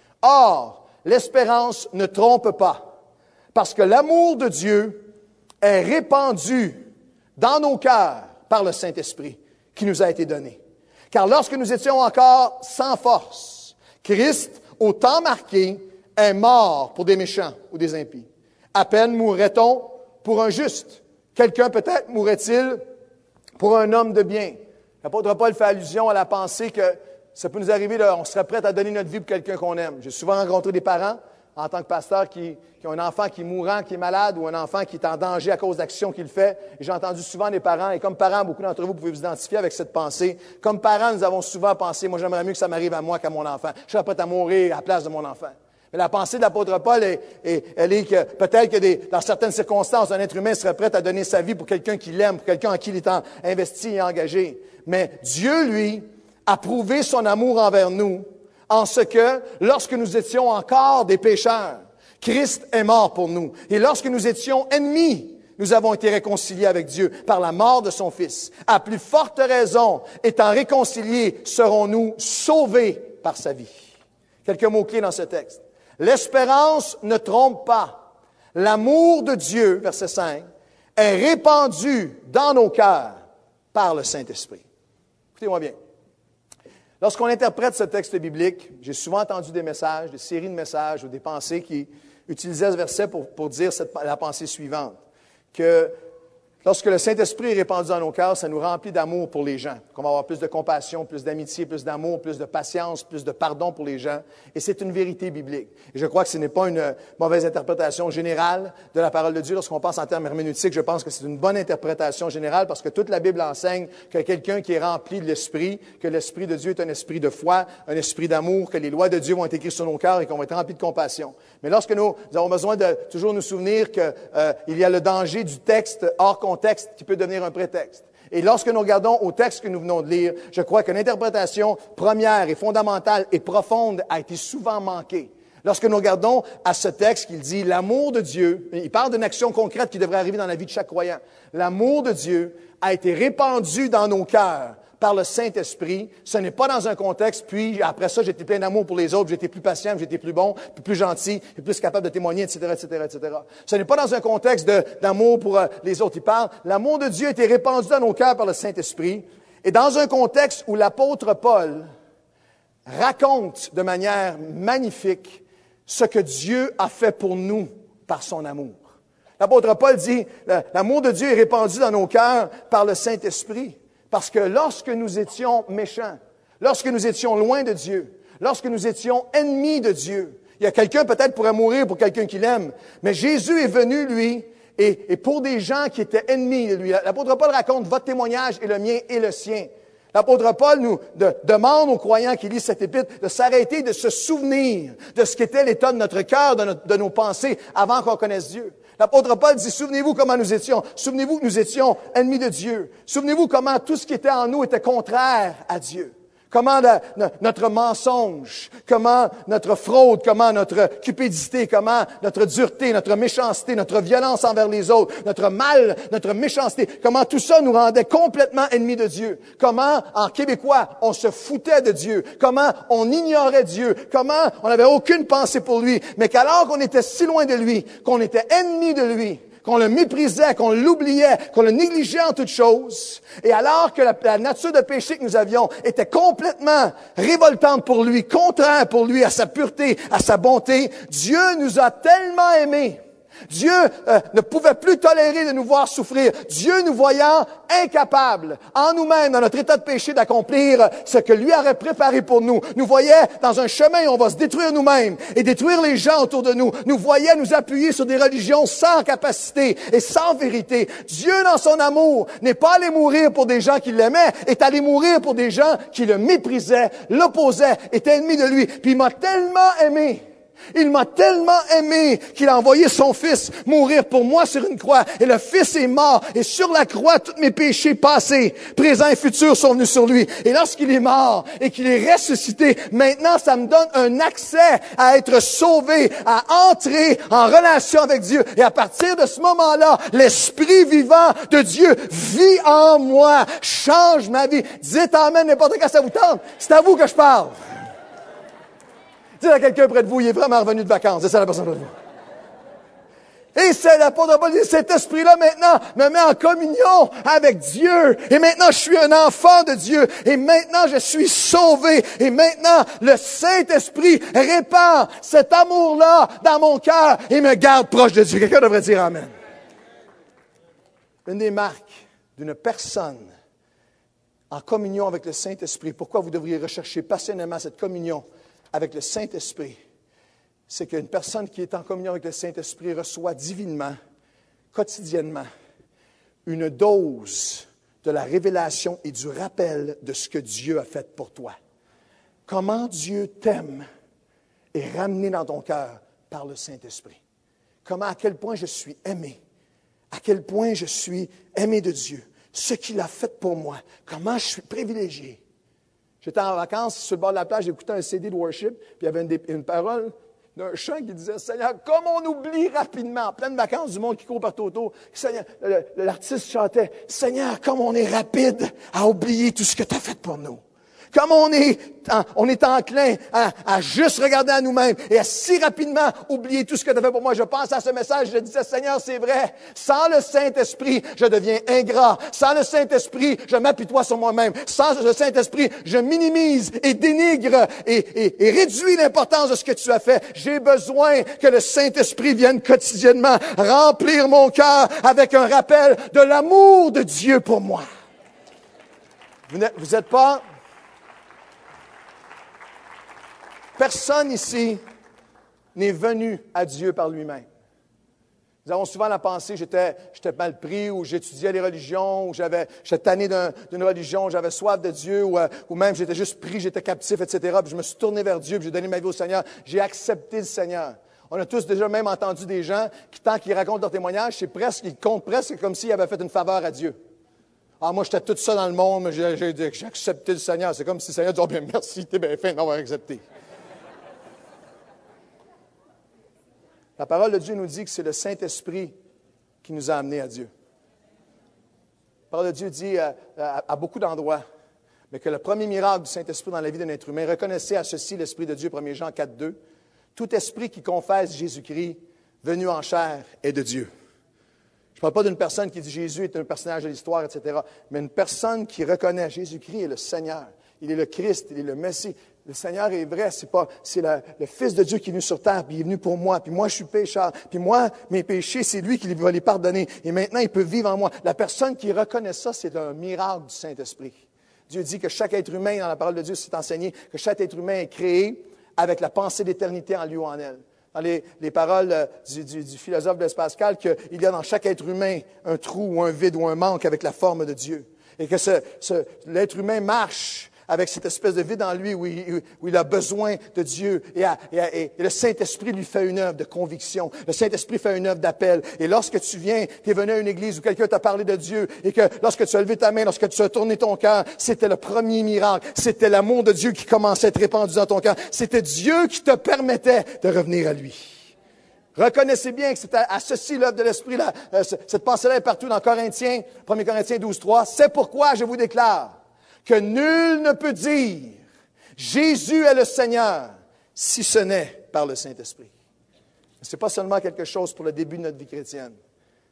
Or, l'espérance ne trompe pas, parce que l'amour de Dieu est répandu dans nos cœurs par le Saint-Esprit qui nous a été donné. Car lorsque nous étions encore sans force, Christ, au temps marqué, est mort pour des méchants ou des impies. À peine mourrait-on pour un juste. Quelqu'un peut-être mourrait-il pour un homme de bien. L'apôtre Paul fait allusion à la pensée que ça peut nous arriver, là, on serait prêt à donner notre vie pour quelqu'un qu'on aime. J'ai souvent rencontré des parents, en tant que pasteur, qui, qui ont un enfant qui est mourant, qui est malade, ou un enfant qui est en danger à cause d'actions qu'il fait. Et j'ai entendu souvent des parents, et comme parents, beaucoup d'entre vous pouvez vous identifier avec cette pensée. Comme parents, nous avons souvent pensé, moi j'aimerais mieux que ça m'arrive à moi qu'à mon enfant. Je serais prêt à mourir à la place de mon enfant. Mais la pensée de l'apôtre Paul, est, est, elle est que peut-être que des, dans certaines circonstances, un être humain serait prêt à donner sa vie pour quelqu'un qu'il aime, pour quelqu'un en qui il est en, investi et engagé. Mais Dieu, lui, a prouvé son amour envers nous en ce que, lorsque nous étions encore des pécheurs, Christ est mort pour nous. Et lorsque nous étions ennemis, nous avons été réconciliés avec Dieu par la mort de son Fils. À plus forte raison, étant réconciliés, serons-nous sauvés par sa vie. Quelques mots-clés dans ce texte. L'espérance ne trompe pas. L'amour de Dieu, verset cinq, est répandu dans nos cœurs par le Saint-Esprit. Écoutez-moi bien. Lorsqu'on interprète ce texte biblique, j'ai souvent entendu des messages, des séries de messages ou des pensées qui utilisaient ce verset pour, pour dire cette, la pensée suivante, que lorsque le Saint-Esprit est répandu dans nos cœurs, ça nous remplit d'amour pour les gens, qu'on va avoir plus de compassion, plus d'amitié, plus d'amour, plus de patience, plus de pardon pour les gens. Et c'est une vérité biblique. Et je crois que ce n'est pas une mauvaise interprétation générale de la parole de Dieu. Lorsqu'on pense en termes herméneutiques, je pense que c'est une bonne interprétation générale parce que toute la Bible enseigne que quelqu'un qui est rempli de l'Esprit, que l'Esprit de Dieu est un esprit de foi, un esprit d'amour, que les lois de Dieu vont être écrites sur nos cœurs et qu'on va être remplis de compassion. Mais lorsque nous, nous avons besoin de toujours nous souvenir qu'il euh, y a le danger du texte hors contexte qui peut devenir un prétexte. Et lorsque nous regardons au texte que nous venons de lire, je crois que l'interprétation première et fondamentale et profonde a été souvent manquée. Lorsque nous regardons à ce texte qu'il dit l'amour de Dieu, il parle d'une action concrète qui devrait arriver dans la vie de chaque croyant. L'amour de Dieu a été répandu dans nos cœurs par le Saint-Esprit. Ce n'est pas dans un contexte, puis après ça, j'étais plein d'amour pour les autres, j'étais plus patient, j'étais plus bon, puis plus gentil, puis plus capable de témoigner, et cetera, et cetera, et cetera. Ce n'est pas dans un contexte de, d'amour pour euh, les autres. Il parle, l'amour de Dieu a été répandu dans nos cœurs par le Saint-Esprit, et dans un contexte où l'apôtre Paul raconte de manière magnifique ce que Dieu a fait pour nous par son amour. L'apôtre Paul dit, l'amour de Dieu est répandu dans nos cœurs par le Saint-Esprit. Parce que lorsque nous étions méchants, lorsque nous étions loin de Dieu, lorsque nous étions ennemis de Dieu, il y a quelqu'un peut-être pourrait mourir pour quelqu'un qu'il aime, mais Jésus est venu, lui, et, et pour des gens qui étaient ennemis de lui. L'apôtre Paul raconte votre témoignage et le mien et le sien. L'apôtre Paul nous de, demande aux croyants qui lisent cette épître de s'arrêter, de se souvenir de ce qu'était l'état de notre cœur, de, notre, de nos pensées avant qu'on connaisse Dieu. L'apôtre Paul dit, souvenez-vous comment nous étions. Souvenez-vous que nous étions ennemis de Dieu. Souvenez-vous comment tout ce qui était en nous était contraire à Dieu. Comment la, notre mensonge, comment notre fraude, comment notre cupidité, comment notre dureté, notre méchanceté, notre violence envers les autres, notre mal, notre méchanceté, comment tout ça nous rendait complètement ennemis de Dieu. Comment, en québécois, on se foutait de Dieu. Comment on ignorait Dieu. Comment on n'avait aucune pensée pour lui. Mais qu'alors qu'on était si loin de lui, qu'on était ennemis de lui, qu'on le méprisait, qu'on l'oubliait, qu'on le négligeait en toutes choses. Et alors que la, la nature de péché que nous avions était complètement révoltante pour lui, contraire pour lui à sa pureté, à sa bonté, Dieu nous a tellement aimés. Dieu euh, ne pouvait plus tolérer de nous voir souffrir. Dieu nous voyant incapables, en nous-mêmes, dans notre état de péché, d'accomplir ce que lui aurait préparé pour nous. Nous voyait dans un chemin où on va se détruire nous-mêmes et détruire les gens autour de nous. Nous voyait nous appuyer sur des religions sans capacité et sans vérité. Dieu, dans son amour, n'est pas allé mourir pour des gens qui l'aimaient, est allé mourir pour des gens qui le méprisaient, l'opposaient, étaient ennemis de lui. Puis il m'a tellement aimé. Il m'a tellement aimé qu'il a envoyé son Fils mourir pour moi sur une croix. Et le Fils est mort. Et sur la croix, tous mes péchés passés, présents et futurs sont venus sur lui. Et lorsqu'il est mort et qu'il est ressuscité, maintenant, ça me donne un accès à être sauvé, à entrer en relation avec Dieu. Et à partir de ce moment-là, l'Esprit vivant de Dieu vit en moi, change ma vie. Dites amen n'importe quand ça vous tente. C'est à vous que je parle. Dites à quelqu'un près de vous, il est vraiment revenu de vacances. C'est ça la personne près de vous. Et c'est l'apôtre Paul dit, cet esprit-là maintenant me met en communion avec Dieu. Et maintenant je suis un enfant de Dieu. Et maintenant je suis sauvé. Et maintenant le Saint-Esprit répand cet amour-là dans mon cœur et me garde proche de Dieu. Quelqu'un devrait dire amen. Une des marques d'une personne en communion avec le Saint-Esprit, pourquoi vous devriez rechercher passionnément cette communion avec le Saint-Esprit, c'est qu'une personne qui est en communion avec le Saint-Esprit reçoit divinement, quotidiennement, une dose de la révélation et du rappel de ce que Dieu a fait pour toi. Comment Dieu t'aime est ramené dans ton cœur par le Saint-Esprit. Comment, à quel point je suis aimé, à quel point je suis aimé de Dieu, ce qu'il a fait pour moi, comment je suis privilégié. J'étais en vacances sur le bord de la plage, j'écoutais un C D de worship, puis il y avait une, une parole d'un chant qui disait « Seigneur, comme on oublie rapidement, en pleine vacances, du monde qui court partout autour, Seigneur, l'artiste chantait « Seigneur, comme on est rapide à oublier tout ce que tu as fait pour nous. » Comme on est, on est enclin à, à juste regarder à nous-mêmes et à si rapidement oublier tout ce que tu as fait pour moi. Je pense à ce message, je disais, Seigneur, c'est vrai, sans le Saint-Esprit, je deviens ingrat. Sans le Saint-Esprit, je m'apitoie sur moi-même. Sans le Saint-Esprit, je minimise et dénigre et, et, et réduis l'importance de ce que tu as fait. J'ai besoin que le Saint-Esprit vienne quotidiennement remplir mon cœur avec un rappel de l'amour de Dieu pour moi. Vous n'êtes, vous êtes pas... Personne ici n'est venu à Dieu par lui-même. Nous avons souvent la pensée, j'étais, j'étais mal pris, ou j'étudiais les religions, ou j'avais, j'étais tanné d'un, d'une religion, j'avais soif de Dieu, ou, ou même j'étais juste pris, j'étais captif, et cetera. Puis je me suis tourné vers Dieu, puis j'ai donné ma vie au Seigneur. J'ai accepté le Seigneur. On a tous déjà même entendu des gens qui, tant qu'ils racontent leur témoignage, c'est presque, ils comptent presque comme s'ils avaient fait une faveur à Dieu. Ah, moi, j'étais tout ça dans le monde, mais j'ai, j'ai, j'ai accepté le Seigneur. C'est comme si le Seigneur disait, oh, bien, merci, t'es bien fin d'avoir accepté. La parole de Dieu nous dit que c'est le Saint-Esprit qui nous a amenés à Dieu. La parole de Dieu dit à, à, à beaucoup d'endroits, mais que le premier miracle du Saint-Esprit dans la vie d'un être humain, reconnaissez à ceci l'Esprit de Dieu, premier Jean quatre, deux, tout esprit qui confesse Jésus-Christ, venu en chair, est de Dieu. Je ne parle pas d'une personne qui dit Jésus est un personnage de l'histoire, et cetera, mais une personne qui reconnaît Jésus-Christ est le Seigneur. Il est le Christ, il est le Messie. Le Seigneur est vrai, c'est pas, c'est la, le Fils de Dieu qui est venu sur terre, puis il est venu pour moi, puis moi je suis pécheur, puis moi, mes péchés, c'est lui qui va les pardonner, et maintenant il peut vivre en moi. La personne qui reconnaît ça, c'est un miracle du Saint-Esprit. Dieu dit que chaque être humain, dans la parole de Dieu, c'est enseigné, que chaque être humain est créé avec la pensée d'éternité en lui ou en elle. Dans les, les paroles euh, du, du, du philosophe Blaise Pascal, qu'il y a dans chaque être humain un trou ou un vide ou un manque avec la forme de Dieu. Et que ce, ce, l'être humain marche avec cette espèce de vide en lui où il, où il a besoin de Dieu. Et, à, et, à, et le Saint-Esprit lui fait une œuvre de conviction. Le Saint-Esprit fait une œuvre d'appel. Et lorsque tu viens, tu es venu à une église où quelqu'un t'a parlé de Dieu, et que lorsque tu as levé ta main, lorsque tu as tourné ton cœur, c'était le premier miracle. C'était l'amour de Dieu qui commençait à être répandu dans ton cœur. C'était Dieu qui te permettait de revenir à lui. Reconnaissez bien que c'est à, à ceci l'œuvre de l'Esprit. Là, euh, cette pensée-là est partout dans Corinthiens, premier Corinthiens douze, trois. C'est pourquoi je vous déclare que nul ne peut dire « Jésus est le Seigneur » si ce n'est par le Saint-Esprit. Ce n'est pas seulement quelque chose pour le début de notre vie chrétienne.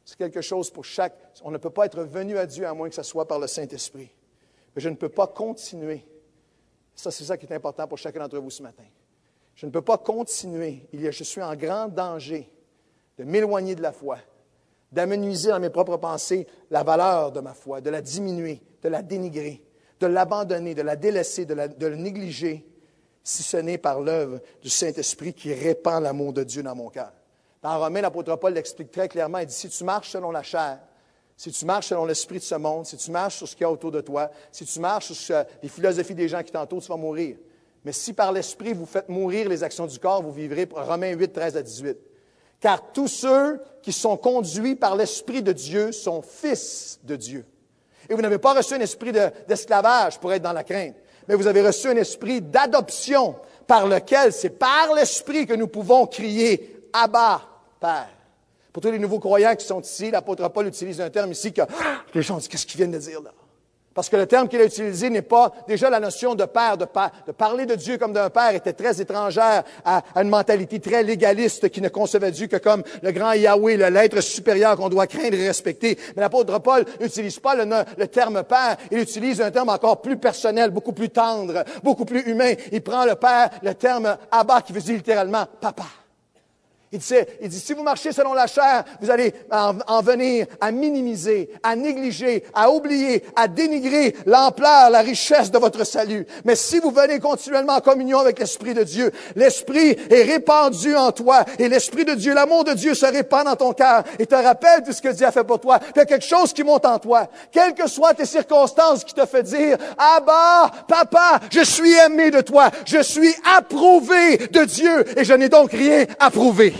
C'est quelque chose pour chaque... On ne peut pas être venu à Dieu à moins que ce soit par le Saint-Esprit. Mais je ne peux pas continuer. Ça, c'est ça qui est important pour chacun d'entre vous ce matin. Je ne peux pas continuer. Il y a, je suis en grand danger de m'éloigner de la foi, d'amenuiser dans mes propres pensées la valeur de ma foi, de la diminuer, de la dénigrer, de l'abandonner, de la délaisser, de la, de le négliger, si ce n'est par l'œuvre du Saint-Esprit qui répand l'amour de Dieu dans mon cœur. Dans Romains, l'apôtre Paul l'explique très clairement. Il dit, si tu marches selon la chair, si tu marches selon l'esprit de ce monde, si tu marches sur ce qu'il y a autour de toi, si tu marches sur les philosophies des gens qui t'entourent, tu vas mourir. Mais si par l'esprit vous faites mourir les actions du corps, vous vivrez. Romains huit, treize à dix-huit. Car tous ceux qui sont conduits par l'Esprit de Dieu sont fils de Dieu. Et vous n'avez pas reçu un esprit de, d'esclavage pour être dans la crainte, mais vous avez reçu un esprit d'adoption par lequel, c'est par l'Esprit que nous pouvons crier « Abba, Père ». Pour tous les nouveaux croyants qui sont ici, l'apôtre Paul utilise un terme ici que les gens disent « Qu'est-ce qu'ils viennent de dire là ?» Parce que le terme qu'il a utilisé n'est pas, déjà la notion de père, de, pa, de parler de Dieu comme d'un père était très étrangère à, à une mentalité très légaliste qui ne concevait Dieu que comme le grand Yahweh, le, l'être supérieur qu'on doit craindre et respecter. Mais l'apôtre Paul n'utilise pas le, le terme père, il utilise un terme encore plus personnel, beaucoup plus tendre, beaucoup plus humain. Il prend le père, le terme Abba qui veut dire littéralement papa. Il dit, il dit, si vous marchez selon la chair, vous allez en, en venir à minimiser, à négliger, à oublier, à dénigrer l'ampleur, la richesse de votre salut. Mais si vous venez continuellement en communion avec l'Esprit de Dieu, l'Esprit est répandu en toi et l'Esprit de Dieu, l'amour de Dieu se répand dans ton cœur et te rappelle tout ce que Dieu a fait pour toi. Il y a quelque chose qui monte en toi. Quelles que soient tes circonstances qui te fait dire, Abba, papa, je suis aimé de toi, je suis approuvé de Dieu et je n'ai donc rien à prouver.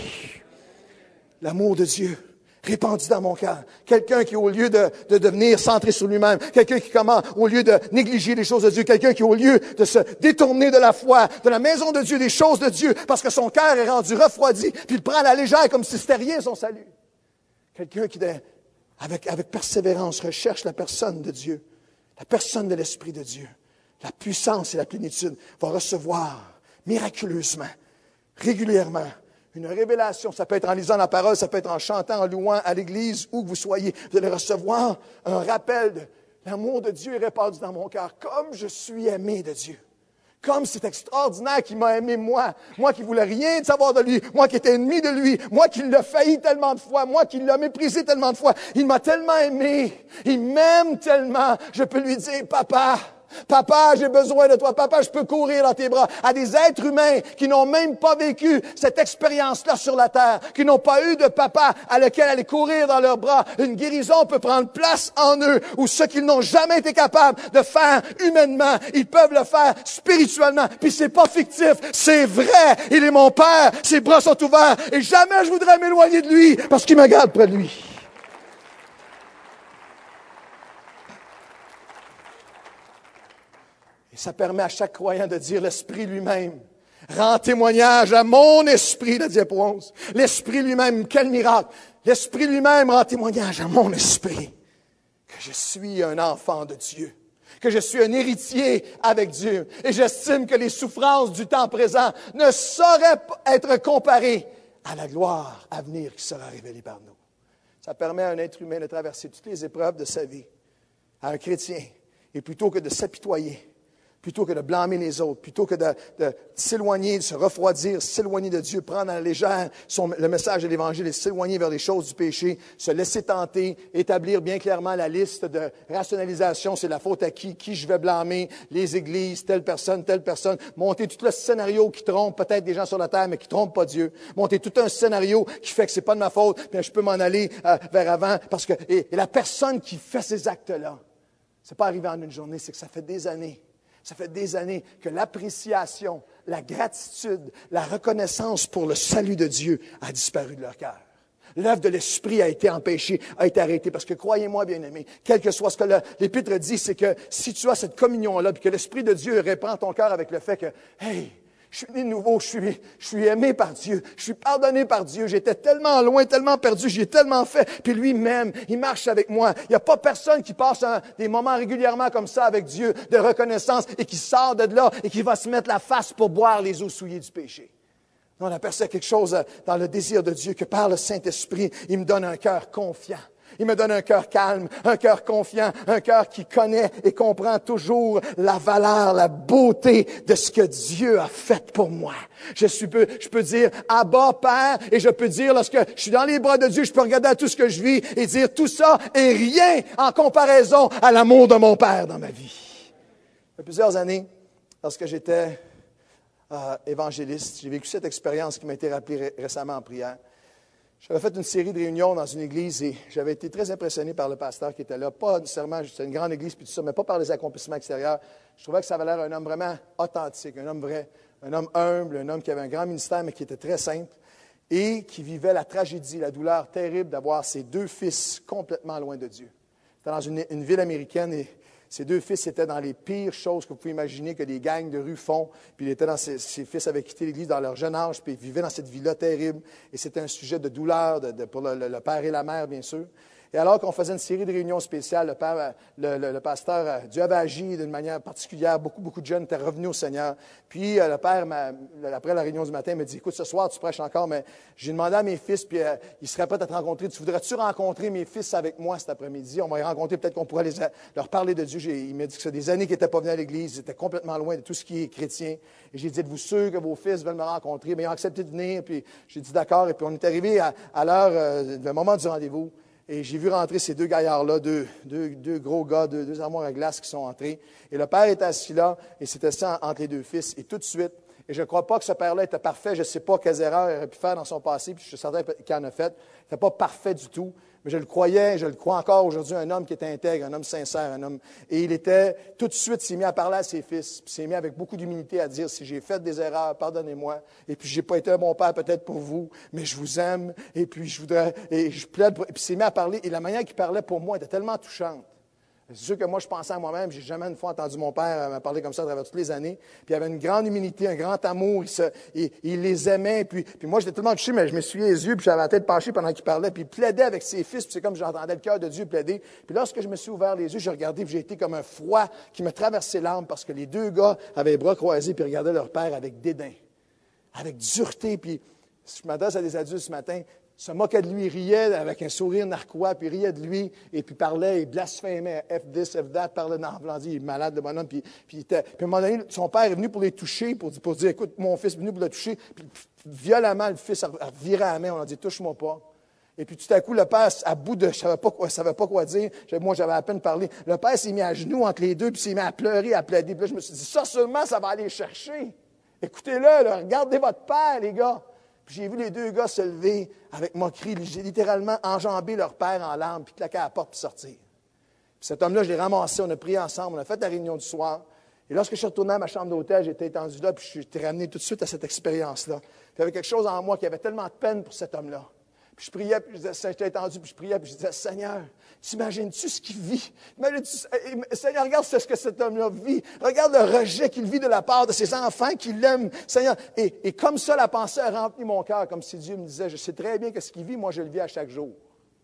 L'amour de Dieu répandu dans mon cœur. Quelqu'un qui, au lieu de, de devenir centré sur lui-même, quelqu'un qui, comment, au lieu de négliger les choses de Dieu, quelqu'un qui, au lieu de se détourner de la foi, de la maison de Dieu, des choses de Dieu, parce que son cœur est rendu refroidi, puis il prend à la légère comme si c'était rien son salut. Quelqu'un qui, avec, avec persévérance, recherche la personne de Dieu, la personne de l'Esprit de Dieu, la puissance et la plénitude, va recevoir miraculeusement, régulièrement, une révélation. Ça peut être en lisant la parole, ça peut être en chantant, en louant à l'église, où que vous soyez. Vous allez recevoir un rappel de l'amour de Dieu est répandu dans mon cœur. Comme je suis aimé de Dieu. Comme c'est extraordinaire qu'il m'a aimé moi. Moi qui voulais rien de savoir de lui. Moi qui étais ennemi de lui. Moi qui l'ai failli tellement de fois. Moi qui l'ai méprisé tellement de fois. Il m'a tellement aimé. Il m'aime tellement. Je peux lui dire, papa, papa, j'ai besoin de toi. Papa, je peux courir dans tes bras. À des êtres humains qui n'ont même pas vécu cette expérience-là sur la terre, qui n'ont pas eu de papa à lequel aller courir dans leurs bras. Une guérison peut prendre place en eux, ou ce qu'ils n'ont jamais été capables de faire humainement, ils peuvent le faire spirituellement. Puis c'est pas fictif, c'est vrai. Il est mon Père, ses bras sont ouverts, et jamais je voudrais m'éloigner de lui, parce qu'il me garde près de lui. Et ça permet à chaque croyant de dire l'Esprit lui-même rend témoignage à mon esprit, la diapo onze. L'Esprit lui-même, quel miracle! L'Esprit lui-même rend témoignage à mon esprit que je suis un enfant de Dieu, que je suis un héritier avec Dieu. Et j'estime que les souffrances du temps présent ne sauraient être comparées à la gloire à venir qui sera révélée par nous. Ça permet à un être humain de traverser toutes les épreuves de sa vie, à un chrétien, et plutôt que de s'apitoyer, plutôt que de blâmer les autres, plutôt que de, de s'éloigner, de se refroidir, s'éloigner de Dieu, prendre à la légère son, le message de l'Évangile et s'éloigner vers les choses du péché, se laisser tenter, établir bien clairement la liste de rationalisation, c'est la faute à qui, qui je vais blâmer, les églises, telle personne, telle personne, monter tout le scénario qui trompe peut-être des gens sur la terre, mais qui trompe pas Dieu, monter tout un scénario qui fait que c'est pas de ma faute, puis je peux m'en aller euh, vers avant, parce que, et, et la personne qui fait ces actes-là, c'est pas arrivé en une journée, c'est que ça fait des années. Ça fait des années que l'appréciation, la gratitude, la reconnaissance pour le salut de Dieu a disparu de leur cœur. L'œuvre de l'Esprit a été empêchée, a été arrêtée. Parce que croyez-moi, bien-aimés, quel que soit ce que le, l'Épître dit, c'est que si tu as cette communion-là, puis que l'Esprit de Dieu répand ton cœur avec le fait que, hey, je suis né de nouveau, je suis, je suis aimé par Dieu, je suis pardonné par Dieu, j'étais tellement loin, tellement perdu, j'y ai tellement fait, puis lui m'aime, il marche avec moi. Il n'y a pas personne qui passe un, des moments régulièrement comme ça avec Dieu, de reconnaissance, et qui sort de là, et qui va se mettre la face pour boire les eaux souillées du péché. On aperçoit quelque chose dans le désir de Dieu que par le Saint-Esprit, il me donne un cœur confiant. Il me donne un cœur calme, un cœur confiant, un cœur qui connaît et comprend toujours la valeur, la beauté de ce que Dieu a fait pour moi. Je suis, je peux dire Abba, Père, et je peux dire lorsque je suis dans les bras de Dieu, je peux regarder à tout ce que je vis et dire tout ça est rien en comparaison à l'amour de mon Père dans ma vie. Il y a plusieurs années, lorsque j'étais euh, évangéliste, j'ai vécu cette expérience qui m'a été rappelée ré- récemment en prière. J'avais fait une série de réunions dans une église et j'avais été très impressionné par le pasteur qui était là. Pas nécessairement, c'était une grande église puis tout ça, mais pas par les accomplissements extérieurs. Je trouvais que ça avait l'air un homme vraiment authentique, un homme vrai, un homme humble, un homme qui avait un grand ministère mais qui était très simple et qui vivait la tragédie, la douleur terrible d'avoir ses deux fils complètement loin de Dieu. C'était dans une, une ville américaine et ses deux fils étaient dans les pires choses que vous pouvez imaginer que des gangs de rue font. Puis il était dans ses, ses fils avaient quitté l'Église dans leur jeune âge, puis ils vivaient dans cette vie-là terrible. Et c'était un sujet de douleur de, de, pour le, le, le père et la mère, bien sûr. Et alors qu'on faisait une série de réunions spéciales, le, père, le, le, le pasteur, Dieu avait agi d'une manière particulière. Beaucoup, beaucoup de jeunes étaient revenus au Seigneur. Puis le père, après la réunion du matin, m'a dit, écoute, ce soir, tu prêches encore, mais j'ai demandé à mes fils, puis euh, ils seraient prêts à te rencontrer. Tu voudrais-tu rencontrer mes fils avec moi cet après-midi? On va les rencontrer, peut-être qu'on pourrait les, leur parler de Dieu. J'ai, il m'a dit que c'est des années qu'ils n'étaient pas venus à l'Église, ils étaient complètement loin de tout ce qui est chrétien. Et j'ai dit, êtes-vous sûr que vos fils veulent me rencontrer? Mais ils ont accepté de venir, puis j'ai dit d'accord. Et puis on est arrivé à, à l'heure, euh, le moment du rendez-vous. Et j'ai vu rentrer ces deux gaillards-là, deux, deux, deux gros gars, deux, deux armoires à glace qui sont entrés. Et le père était assis là, et c'était ça entre les deux fils. Et tout de suite, et je ne crois pas que ce père-là était parfait. Je ne sais pas quelles erreurs il aurait pu faire dans son passé, puis je suis certain qu'il en a fait. Il n'était pas parfait du tout. Mais je le croyais, je le crois encore aujourd'hui, un homme qui était intègre, un homme sincère, un homme. Et il était, tout de suite, s'est mis à parler à ses fils, puis s'est mis avec beaucoup d'humilité à dire, si j'ai fait des erreurs, pardonnez-moi. Et puis, j'ai pas été un bon père peut-être pour vous, mais je vous aime. Et puis, je voudrais, et je plaide pour, et puis, s'est mis à parler. Et la manière qu'il parlait pour moi était tellement touchante. C'est sûr que moi, je pensais à moi-même. J'ai jamais une fois entendu mon père me parler comme ça à travers toutes les années. Puis il avait une grande humilité, un grand amour. Il, se, il, il les aimait. Puis, puis moi, j'étais tellement touché, mais je me suis les yeux, puis j'avais la tête penchée pendant qu'il parlait. Puis il plaidait avec ses fils. Puis c'est comme j'entendais le cœur de Dieu plaider. Puis lorsque je me suis ouvert les yeux, j'ai regardé, puis j'ai été comme un froid qui me traversait l'âme parce que les deux gars avaient les bras croisés puis regardaient leur père avec dédain, avec dureté. Puis je m'adresse à des adultes ce matin. Se moquait de lui, riait avec un sourire narquois, puis riait de lui, et puis parlait, et blasphémait, F this, F that, parlait dans l'anglais, il est malade, le bonhomme, puis, puis, il était, puis à un moment donné, son père est venu pour les toucher, pour, pour dire, écoute, mon fils est venu pour le toucher, puis violemment, le fils a, a viré à la main, on a dit, touche-moi pas. Et puis tout à coup, le père, à bout de, je savais pas quoi, savais pas quoi dire, moi j'avais à peine parlé, le père s'est mis à genoux entre les deux, puis s'est mis à pleurer, à plaider, puis là, je me suis dit, ça seulement, ça va aller chercher. Écoutez-le, là, regardez votre père, les gars. Puis j'ai vu les deux gars se lever avec moquerie. J'ai littéralement enjambé leur père en larmes, puis claqué à la porte, puis sortir. Puis cet homme-là, je l'ai ramassé, on a prié ensemble, on a fait la réunion du soir. Et lorsque je suis retourné à ma chambre d'hôtel, j'étais étendu là, puis je suis ramené tout de suite à cette expérience-là. Puis il y avait quelque chose en moi qui avait tellement de peine pour cet homme-là. Puis je priais, puis je disais, j'étais étendu, puis je priais, puis je disais, Seigneur, t'imagines-tu ce qu'il vit? Seigneur, regarde ce que cet homme-là vit. Regarde le rejet qu'il vit de la part de ses enfants qui l'aiment. Seigneur, et, et comme ça, la pensée a rempli mon cœur, comme si Dieu me disait, je sais très bien que ce qu'il vit, moi, je le vis à chaque jour.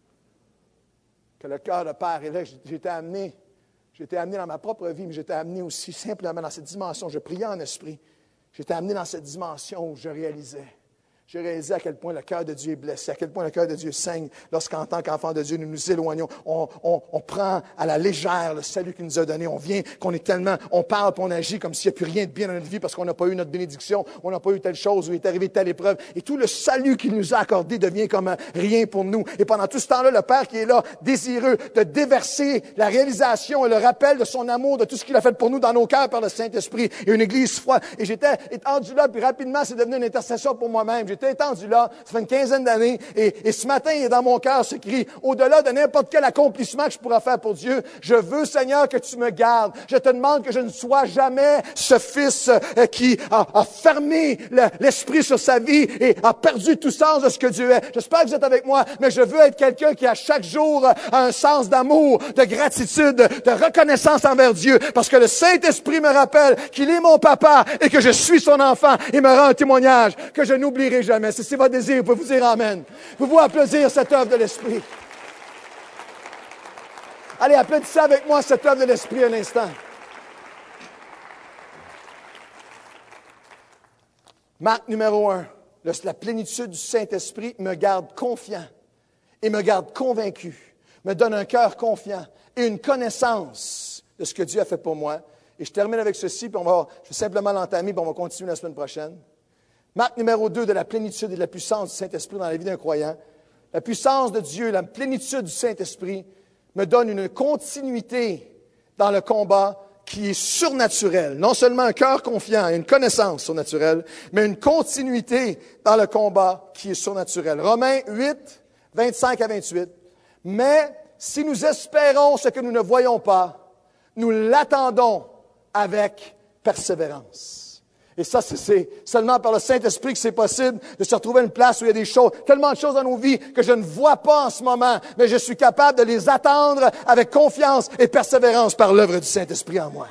Que le cœur de père est là, j'étais amené, j'étais amené dans ma propre vie, mais j'étais amené aussi simplement dans cette dimension. Je priais en esprit. J'étais amené dans cette dimension où je réalisais. J'ai réalisé à quel point le cœur de Dieu est blessé, à quel point le cœur de Dieu saigne lorsqu'en tant qu'enfant de Dieu, nous nous éloignons. On, on, on prend à la légère le salut qu'il nous a donné. On vient, qu'on est tellement, on parle, puis on agit comme s'il n'y a plus rien de bien dans notre vie parce qu'on n'a pas eu notre bénédiction, on n'a pas eu telle chose, ou il est arrivé telle épreuve. Et tout le salut qu'il nous a accordé devient comme rien pour nous. Et pendant tout ce temps-là, le Père qui est là, désireux de déverser la réalisation et le rappel de son amour, de tout ce qu'il a fait pour nous dans nos cœurs par le Saint-Esprit. Et une église froide. Et j'étais étendu là, puis rapidement, c'est devenu une intercession pour moi-même. J'étais étendu là, ça fait une quinzaine d'années, et, et ce matin, il est dans mon cœur ce cri, au-delà de n'importe quel accomplissement que je pourrais faire pour Dieu, je veux, Seigneur, que tu me gardes. Je te demande que je ne sois jamais ce fils euh, qui a, a fermé le, l'esprit sur sa vie et a perdu tout sens de ce que Dieu est. J'espère que vous êtes avec moi, mais je veux être quelqu'un qui, à chaque jour, a un sens d'amour, de gratitude, de reconnaissance envers Dieu, parce que le Saint-Esprit me rappelle qu'il est mon papa et que je suis son enfant et me rend un témoignage que je n'oublierai jamais. Si c'est votre désir, vous pouvez vous dire Amen. Vous pouvez applaudir cette œuvre de l'Esprit. Allez, applaudissez avec moi cette œuvre de l'Esprit un instant. Marc numéro un. le- la plénitude du Saint-Esprit me garde confiant et me garde convaincu, me donne un cœur confiant et une connaissance de ce que Dieu a fait pour moi. Et je termine avec ceci, puis on va, je vais simplement l'entamer, puis on va continuer la semaine prochaine. Marque numéro deux de la plénitude et de la puissance du Saint-Esprit dans la vie d'un croyant. La puissance de Dieu, la plénitude du Saint-Esprit me donne une continuité dans le combat qui est surnaturelle. Non seulement un cœur confiant et une connaissance surnaturelle, mais une continuité dans le combat qui est surnaturel. Romains huit, vingt-cinq à vingt-huit. Mais si nous espérons ce que nous ne voyons pas, nous l'attendons avec persévérance. Et ça, c'est, c'est seulement par le Saint-Esprit que c'est possible de se retrouver à une place où il y a des choses, tellement de choses dans nos vies que je ne vois pas en ce moment, mais je suis capable de les attendre avec confiance et persévérance par l'œuvre du Saint-Esprit en moi.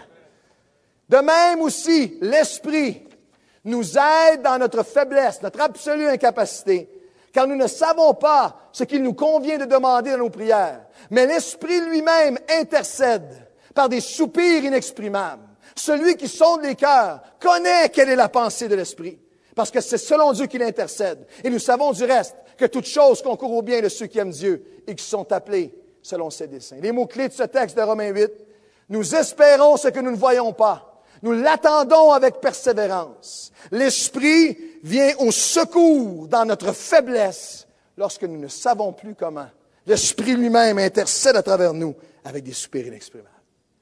De même aussi, l'Esprit nous aide dans notre faiblesse, notre absolue incapacité, car nous ne savons pas ce qu'il nous convient de demander dans nos prières. Mais l'Esprit lui-même intercède par des soupirs inexprimables. Celui qui sonde les cœurs connaît quelle est la pensée de l'Esprit, parce que c'est selon Dieu qu'il intercède. Et nous savons du reste que toute chose concourt au bien de ceux qui aiment Dieu et qui sont appelés selon ses desseins. Les mots-clés de ce texte de Romains huit, nous espérons ce que nous ne voyons pas. Nous l'attendons avec persévérance. L'Esprit vient au secours dans notre faiblesse lorsque nous ne savons plus comment. L'Esprit lui-même intercède à travers nous avec des soupirs inexprimables.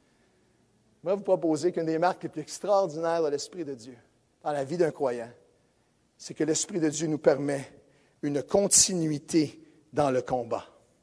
Je vais vous proposer qu'une des marques les plus extraordinaires de l'Esprit de Dieu dans la vie d'un croyant, c'est que l'Esprit de Dieu nous permet une continuité dans le combat.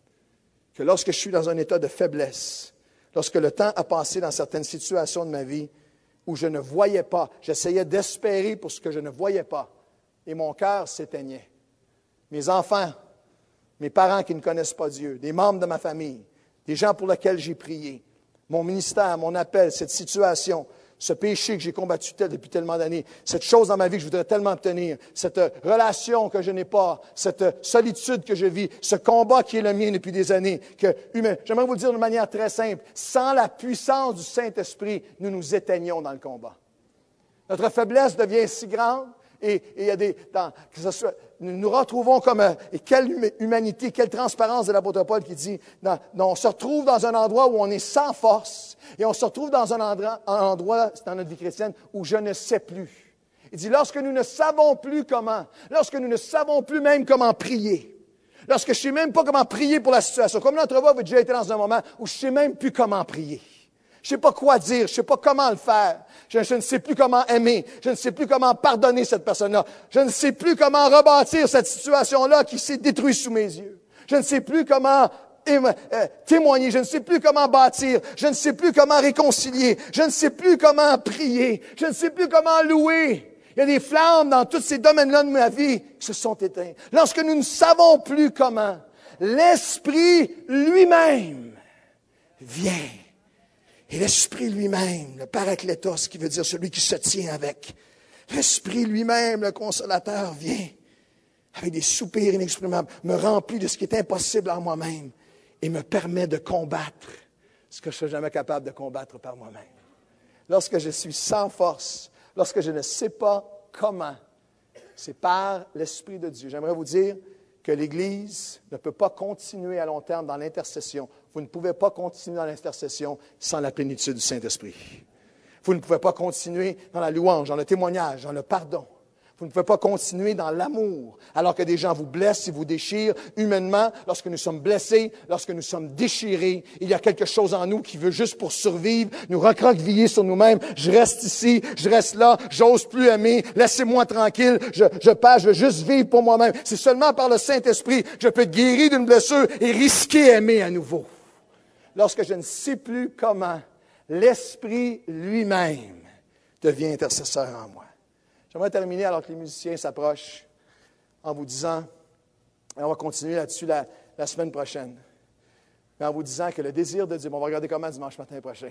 Que lorsque je suis dans un état de faiblesse, lorsque le temps a passé dans certaines situations de ma vie où je ne voyais pas, j'essayais d'espérer pour ce que je ne voyais pas, et mon cœur s'éteignait. Mes enfants, mes parents qui ne connaissent pas Dieu, des membres de ma famille, des gens pour lesquels j'ai prié, mon ministère, mon appel, cette situation, ce péché que j'ai combattu tel depuis tellement d'années, cette chose dans ma vie que je voudrais tellement obtenir, cette relation que je n'ai pas, cette solitude que je vis, ce combat qui est le mien depuis des années, que, j'aimerais vous le dire de manière très simple, sans la puissance du Saint-Esprit, nous nous éteignons dans le combat. Notre faiblesse devient si grande, et il y a des, dans, que ce soit, nous nous retrouvons comme, euh, et quelle humanité, quelle transparence de l'apôtre Paul qui dit, dans, dans, on se retrouve dans un endroit où on est sans force, et on se retrouve dans un endroit, un endroit, c'est dans notre vie chrétienne, où je ne sais plus. Il dit, lorsque nous ne savons plus comment, lorsque nous ne savons plus même comment prier, lorsque je ne sais même pas comment prier pour la situation, comme l'entre vous, vous avez déjà été dans un moment où je ne sais même plus comment prier. Je ne sais pas quoi dire, je ne sais pas comment le faire. Je, je ne sais plus comment aimer. Je ne sais plus comment pardonner cette personne-là. Je ne sais plus comment rebâtir cette situation-là qui s'est détruite sous mes yeux. Je ne sais plus comment euh, témoigner. Je ne sais plus comment bâtir. Je ne sais plus comment réconcilier. Je ne sais plus comment prier. Je ne sais plus comment louer. Il y a des flammes dans tous ces domaines-là de ma vie qui se sont éteintes. Lorsque nous ne savons plus comment, l'Esprit lui-même vient. Et l'Esprit lui-même, le Paraklétos, qui veut dire celui qui se tient avec, l'Esprit lui-même, le Consolateur, vient avec des soupirs inexprimables, me remplit de ce qui est impossible en moi-même et me permet de combattre ce que je ne suis jamais capable de combattre par moi-même. Lorsque je suis sans force, lorsque je ne sais pas comment, c'est par l'Esprit de Dieu. J'aimerais vous dire que l'Église ne peut pas continuer à long terme dans l'intercession. Vous ne pouvez pas continuer dans l'intercession sans la plénitude du Saint-Esprit. Vous ne pouvez pas continuer dans la louange, dans le témoignage, dans le pardon. Vous ne pouvez pas continuer dans l'amour, alors que des gens vous blessent et vous déchirent humainement. Lorsque nous sommes blessés, lorsque nous sommes déchirés, il y a quelque chose en nous qui veut juste pour survivre, nous recroqueviller sur nous-mêmes. Je reste ici, je reste là, j'ose plus aimer, laissez-moi tranquille, je, je pars, je veux juste vivre pour moi-même. C'est seulement par le Saint-Esprit que je peux être guéri d'une blessure et risquer aimer à nouveau. Lorsque je ne sais plus comment, l'Esprit lui-même devient intercesseur en moi. J'aimerais terminer alors que les musiciens s'approchent en vous disant, et on va continuer là-dessus la, la semaine prochaine, mais en vous disant que le désir de Dieu, on va regarder comment dimanche matin prochain,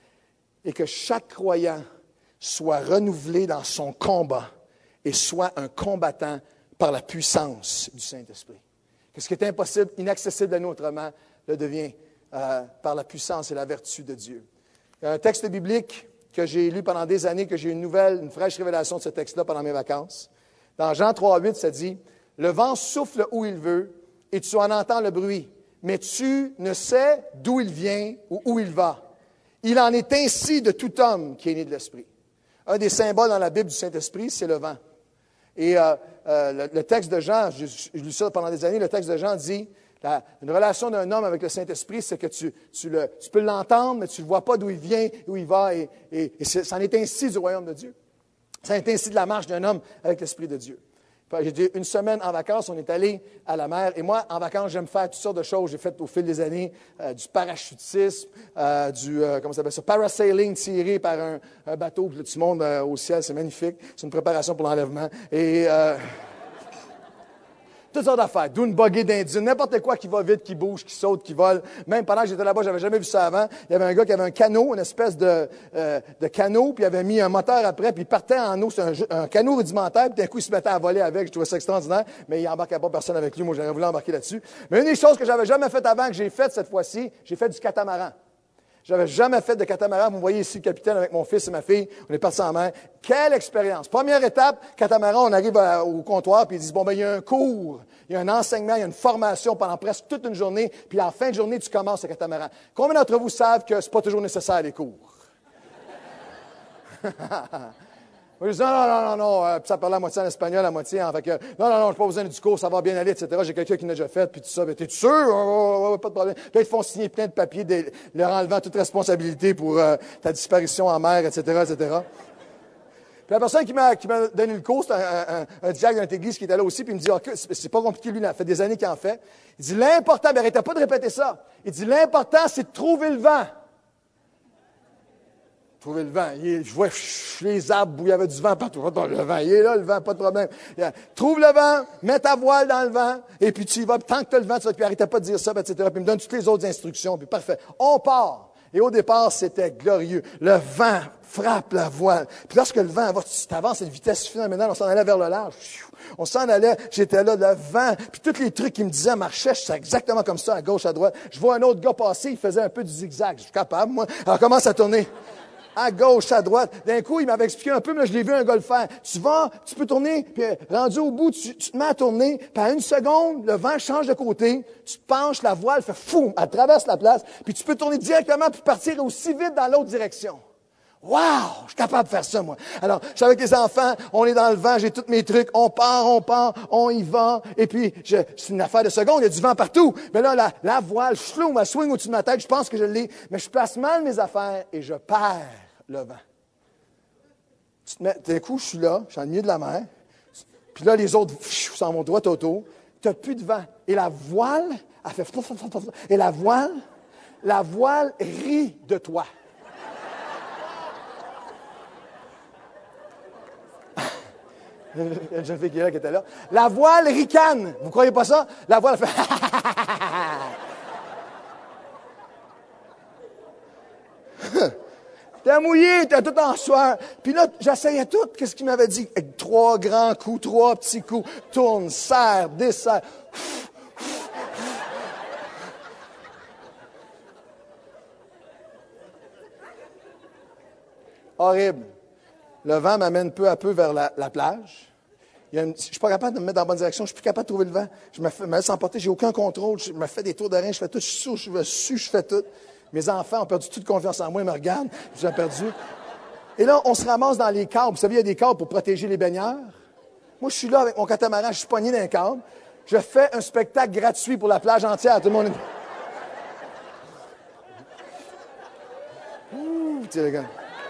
et que chaque croyant soit renouvelé dans son combat et soit un combattant par la puissance du Saint-Esprit. Que ce qui est impossible, inaccessible à nous autrement, le devient euh, par la puissance et la vertu de Dieu. Il y a un texte biblique que j'ai lu pendant des années, que j'ai eu une nouvelle, une fraîche révélation de ce texte-là pendant mes vacances. Dans Jean trois, huit, ça dit, « Le vent souffle où il veut, et tu en entends le bruit, mais tu ne sais d'où il vient ou où il va. Il en est ainsi de tout homme qui est né de l'Esprit. » Un des symboles dans la Bible du Saint-Esprit, c'est le vent. Et euh, euh, le, le texte de Jean, je, je lis ça pendant des années, le texte de Jean dit, la, une relation d'un homme avec le Saint-Esprit, c'est que tu, tu, le, tu peux l'entendre, mais tu ne vois pas d'où il vient, où il va, et, et, et c'est, c'en est ainsi du royaume de Dieu. Ça en est ainsi de la marche d'un homme avec l'Esprit de Dieu. J'ai été une semaine en vacances, on est allé à la mer. Et moi, en vacances, j'aime faire toutes sortes de choses. J'ai fait au fil des années euh, du parachutisme, euh, du, euh, comment ça s'appelle ça, parasailing tiré par un, un bateau. Puis là, tu montes euh, au ciel, c'est magnifique. C'est une préparation pour l'enlèvement. Et euh, toutes sortes d'affaires. D'où une buggy d'Indien, n'importe quoi qui va vite, qui bouge, qui saute, qui vole. Même pendant que j'étais là-bas, j'avais jamais vu ça avant. Il y avait un gars qui avait un canot, une espèce de, euh, de canot, puis il avait mis un moteur après, puis il partait en eau. C'est un, un canot rudimentaire, puis d'un coup, il se mettait à voler avec. Je trouvais ça extraordinaire, mais il n'embarquait pas personne avec lui. Moi, j'aurais voulu embarquer là-dessus. Mais une des choses que j'avais jamais faites avant, que j'ai faites cette fois-ci, j'ai fait du catamaran. J'avais jamais fait de catamaran. Vous voyez ici le capitaine avec mon fils et ma fille. On est partis en mer. Quelle expérience! Première étape, catamaran, on arrive à, au comptoir, puis ils disent, bon, ben, il y a un cours, il y a un enseignement, il y a une formation pendant presque toute une journée, puis en fin de journée, tu commences le catamaran. Combien d'entre vous savent que c'est pas toujours nécessaire, les cours? Je dis, non, non, non, non, non. Euh, puis ça parlait à moitié en espagnol, à moitié en fait que, non, non, non, je n'ai pas besoin du cours, ça va bien aller, et cetera. J'ai quelqu'un qui l'a déjà fait, puis tout ça. Mais t'es sûr? Oh, oh, oh, pas de problème. Puis là, ils te font signer plein de papiers, des, leur enlevant toute responsabilité pour euh, ta disparition en mer, et cetera, et cetera. Puis la personne qui m'a, qui m'a donné le cours, c'est un, un, un diacre de notre église qui était là aussi, puis il me dit, OK, c'est, c'est pas compliqué, lui, il a fait des années qu'il en fait. Il dit, l'important, mais arrêtez pas de répéter ça. Il dit, l'important, c'est de trouver le vent. Trouver le vent. Il, je vois les arbres où il y avait du vent partout. Le vent, il est là, le vent, pas de problème. Trouve le vent, mets ta voile dans le vent, et puis tu y vas. Puis tant que tu as le vent, tu vas, puis arrêtez pas de dire ça, et cetera. Puis il me donne toutes les autres instructions, puis parfait. On part. Et au départ, c'était glorieux. Le vent frappe la voile. Puis lorsque le vent va, tu t'avances à une vitesse phénoménale, on s'en allait vers le large. On s'en allait, j'étais là, le vent, puis tous les trucs qu'il me disaient marchaient, c'est exactement comme ça, à gauche, à droite. Je vois un autre gars passer, il faisait un peu du zigzag. Je suis capable, moi. Alors, commence à tourner. À gauche, à droite. D'un coup, il m'avait expliqué un peu, mais là, je l'ai vu un gars le faire. Tu vas, tu peux tourner, puis rendu au bout, tu, tu te mets à tourner, puis à une seconde, le vent change de côté, tu te penches, la voile fait fou, elle traverse la place, puis tu peux tourner directement, puis partir aussi vite dans l'autre direction. Wow! Je suis capable de faire ça, moi. Alors, je suis avec les enfants, on est dans le vent, j'ai tous mes trucs, on part, on part, on y va, et puis, je, c'est une affaire de seconde, il y a du vent partout. Mais là, la, la voile, chloum, elle swing au-dessus de ma tête, je pense que je l'ai, mais je place mal mes affaires et je perds le vent. Tu te mets, d'un coup, je suis là, je suis en milieu de la mer, puis là, les autres s'en vont droit autour, tu n'as plus de vent. Et la voile, elle fait... Et la voile, la voile rit de toi. Il y a une jeune fille qui est là, qui était là. La voile ricane. Vous croyez pas ça? La voile fait... T'es mouillé, t'es tout en sueur. Puis là, j'essayais tout. Qu'est-ce qu'il m'avait dit? Avec trois grands coups, trois petits coups. Tourne, serre, desserre. Horrible. Le vent m'amène peu à peu vers la, la plage. Il y a une, je ne suis pas capable de me mettre dans la bonne direction. Je ne suis plus capable de trouver le vent. Je me, fais, me laisse emporter. J'ai aucun contrôle. Je me fais des tours de rein. Je fais tout. Je suis sourd, je suis, je fais tout. Mes enfants ont perdu toute confiance en moi. Ils me regardent. J'ai perdu. Et là, on se ramasse dans les câbles. Vous savez, il y a des câbles pour protéger les baigneurs. Moi, je suis là avec mon catamaran. Je suis pogné dans un câble. Je fais un spectacle gratuit pour la plage entière. Tout le monde est... Ouh, tiens, les gars.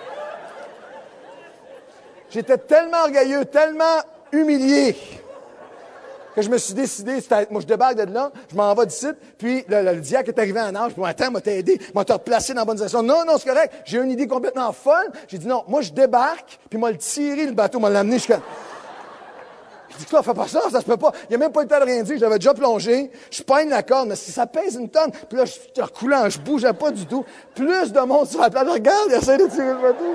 J'étais tellement orgueilleux, tellement humilié, que je me suis décidé, moi je débarque de là, je m'en vais d'ici, puis le, le, le diacre est arrivé en âge, puis attends, m'a t'aidé, m'a te replacé dans la bonne direction. Non, non, c'est correct, j'ai une idée complètement folle. J'ai dit non, moi je débarque, puis m'a le tiré le bateau, m'a l'amené jusqu'à... Je dis, Claude, fais pas ça, ça se peut pas. Il n'y a même pas le temps de rien dire, j'avais déjà plongé, je peigne la corde, mais si ça pèse une tonne, puis là, je recoulant, je bougeais pas du tout. Plus de monde sur la plage, regarde, il essaie de tirer le bateau.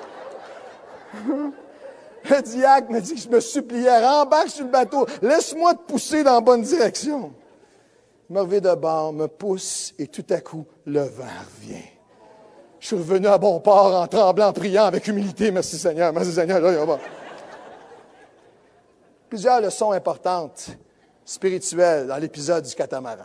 Le diacre me dit que je me suppliais, rembarque sur le bateau, laisse-moi te pousser dans la bonne direction. Il me revient de bord, me pousse, et tout à coup, le vent revient. Je suis revenu à bon port en tremblant, en priant avec humilité. Merci Seigneur, merci Seigneur. Là, puis plusieurs leçons importantes spirituelles dans l'épisode du catamaran.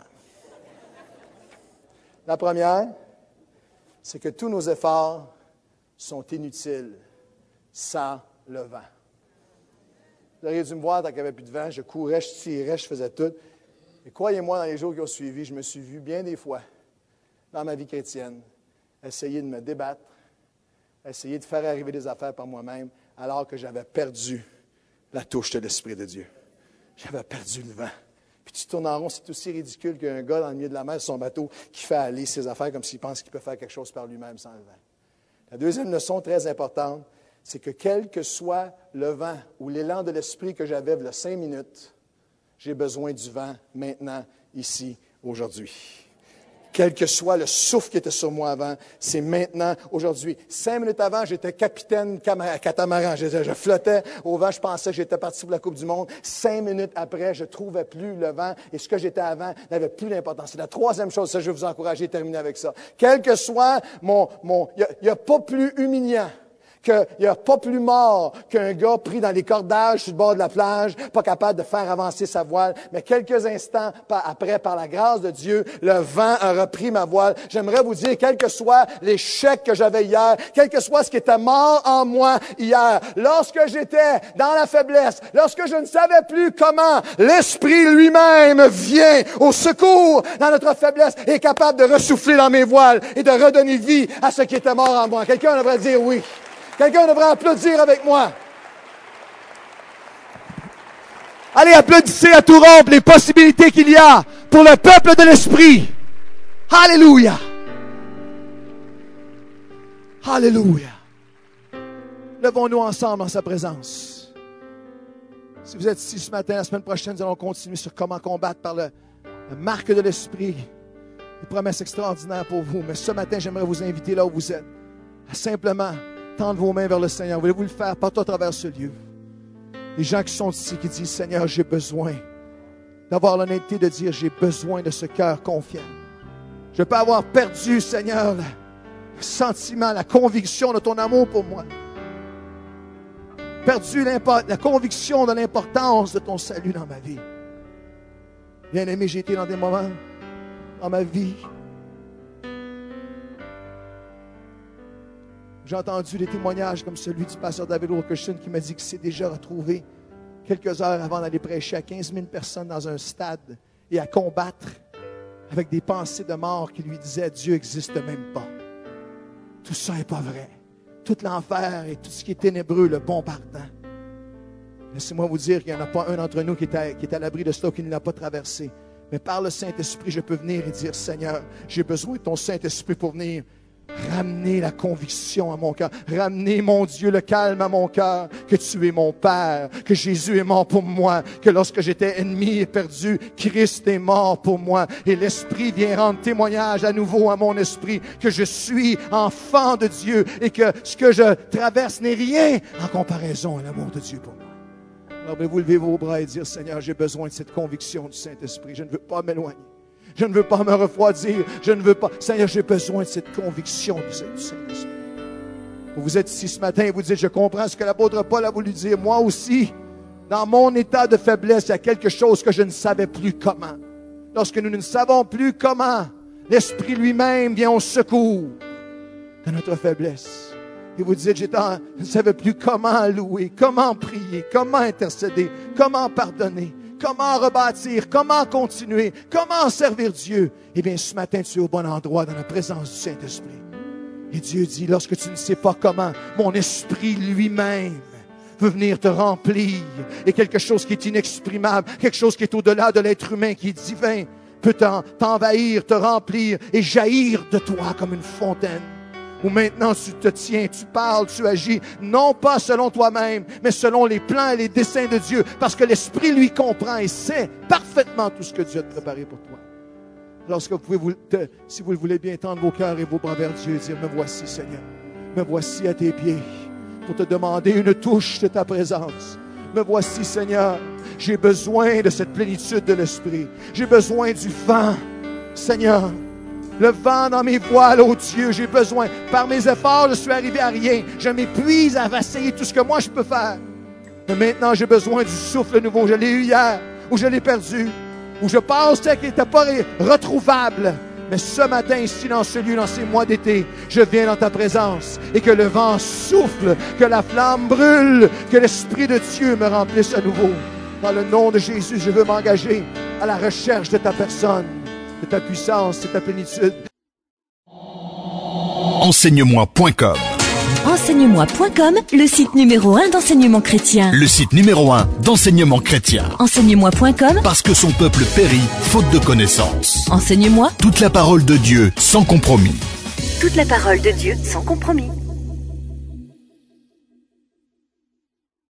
La première, c'est que tous nos efforts sont inutiles sans le vent. Vous auriez dû me voir tant qu'il n'y avait plus de vent. Je courais, je tirais, je faisais tout. Et croyez-moi, dans les jours qui ont suivi, je me suis vu bien des fois, dans ma vie chrétienne, essayer de me débattre, essayer de faire arriver des affaires par moi-même, alors que j'avais perdu la touche de l'Esprit de Dieu. J'avais perdu le vent. Puis tu tournes en rond, c'est aussi ridicule qu'un gars dans le milieu de la mer, sur son bateau, qui fait aller ses affaires comme s'il pense qu'il peut faire quelque chose par lui-même sans le vent. La deuxième leçon très importante, c'est que quel que soit le vent ou l'élan de l'Esprit que j'avais il y a cinq minutes, j'ai besoin du vent maintenant, ici, aujourd'hui. Quel que soit le souffle qui était sur moi avant, c'est maintenant, aujourd'hui. Cinq minutes avant, j'étais capitaine catamaran. Je, je flottais au vent, je pensais que j'étais parti pour la Coupe du Monde. Cinq minutes après, je ne trouvais plus le vent et ce que j'étais avant n'avait plus d'importance. C'est la troisième chose, ça, je vais vous encourager à terminer avec ça. Quel que soit mon... mon il n'y a, a pas plus humiliant, qu'il n'y a pas plus mort qu'un gars pris dans les cordages sur le bord de la plage, pas capable de faire avancer sa voile. Mais quelques instants après, par la grâce de Dieu, le vent a repris ma voile. J'aimerais vous dire, quel que soit l'échec que j'avais hier, quel que soit ce qui était mort en moi hier, lorsque j'étais dans la faiblesse, lorsque je ne savais plus comment, l'Esprit lui-même vient au secours dans notre faiblesse et est capable de ressouffler dans mes voiles et de redonner vie à ce qui était mort en moi. Quelqu'un devrait dire oui. Quelqu'un devrait applaudir avec moi. Allez, applaudissez à tout rompre les possibilités qu'il y a pour le peuple de l'Esprit. Alléluia. Alléluia. Levons-nous ensemble en sa présence. Si vous êtes ici ce matin, la semaine prochaine, nous allons continuer sur comment combattre par le, la marque de l'Esprit. Des promesses extraordinaires pour vous. Mais ce matin, j'aimerais vous inviter là où vous êtes à simplement tendre vos mains vers le Seigneur. Voulez-vous le faire partout à travers ce lieu? Les gens qui sont ici, qui disent, Seigneur, j'ai besoin d'avoir l'honnêteté de dire, j'ai besoin de ce cœur confiant. Je peux avoir perdu, Seigneur, le sentiment, la conviction de ton amour pour moi. Perdu la conviction de l'importance de ton salut dans ma vie. Bien-aimé, j'ai été dans des moments dans ma vie. J'ai entendu des témoignages comme celui du pasteur David Wilkerson qui m'a dit qu'il s'est déjà retrouvé quelques heures avant d'aller prêcher à quinze mille personnes dans un stade et à combattre avec des pensées de mort qui lui disaient « Dieu n'existe même pas ». Tout ça n'est pas vrai. Tout l'enfer et tout ce qui est ténébreux le bombardant. Laissez-moi vous dire qu'il n'y en a pas un d'entre nous qui est à, qui est à l'abri de cela ou qui ne l'a pas traversé. Mais par le Saint-Esprit, je peux venir et dire « Seigneur, j'ai besoin de ton Saint-Esprit pour venir ramener la conviction à mon cœur. Ramener, mon Dieu, le calme à mon cœur. Que tu es mon Père. Que Jésus est mort pour moi. Que lorsque j'étais ennemi et perdu, Christ est mort pour moi. Et l'Esprit vient rendre témoignage à nouveau à mon esprit que je suis enfant de Dieu et que ce que je traverse n'est rien en comparaison à l'amour de Dieu pour moi. Alors, vous lever vos bras et dire, Seigneur, j'ai besoin de cette conviction du Saint-Esprit. Je ne veux pas m'éloigner. Je ne veux pas me refroidir. Je ne veux pas... Seigneur, j'ai besoin de cette conviction du Saint-Esprit. Vous êtes ici ce matin et vous dites, je comprends ce que l'apôtre Paul a voulu dire. Moi aussi, dans mon état de faiblesse, il y a quelque chose que je ne savais plus comment. Lorsque nous ne savons plus comment, l'Esprit lui-même vient au secours de notre faiblesse. Et vous dites, j'étais en... je ne savais plus comment louer, comment prier, comment intercéder, comment pardonner. Comment rebâtir, comment continuer, comment servir Dieu. Eh bien, ce matin, tu es au bon endroit dans la présence du Saint-Esprit. Et Dieu dit, lorsque tu ne sais pas comment, mon esprit lui-même veut venir te remplir. Et quelque chose qui est inexprimable, quelque chose qui est au-delà de l'être humain, qui est divin, peut t'envahir, te remplir et jaillir de toi comme une fontaine. Où maintenant tu te tiens, tu parles, tu agis, non pas selon toi-même, mais selon les plans et les desseins de Dieu, parce que l'Esprit lui comprend et sait parfaitement tout ce que Dieu a préparé pour toi. Lorsque vous pouvez, vous, te, si vous le voulez bien, tendre vos cœurs et vos bras vers Dieu et dire, me voici Seigneur, me voici à tes pieds, pour te demander une touche de ta présence. Me voici Seigneur, j'ai besoin de cette plénitude de l'Esprit, j'ai besoin du vent, Seigneur. Le vent dans mes voiles, oh Dieu, j'ai besoin. Par mes efforts, je suis arrivé à rien. Je m'épuise à essayer tout ce que moi je peux faire. Mais maintenant, j'ai besoin du souffle nouveau. Je l'ai eu hier, ou je l'ai perdu, ou je pensais qu'il n'était pas retrouvable. Mais ce matin, ici, dans ce lieu, dans ces mois d'été, je viens dans ta présence et que le vent souffle, que la flamme brûle, que l'Esprit de Dieu me remplisse à nouveau. Dans le nom de Jésus, je veux m'engager à la recherche de ta personne, de ta puissance, de ta plénitude. Enseignemoi point com. Enseignemoi point com, le site numéro un d'enseignement chrétien. Le site numéro un d'enseignement chrétien. Enseignemoi point com, Parce que son peuple périt, faute de connaissance. Enseigne-moi Toute la parole de Dieu, sans compromis. toute la parole de Dieu sans compromis.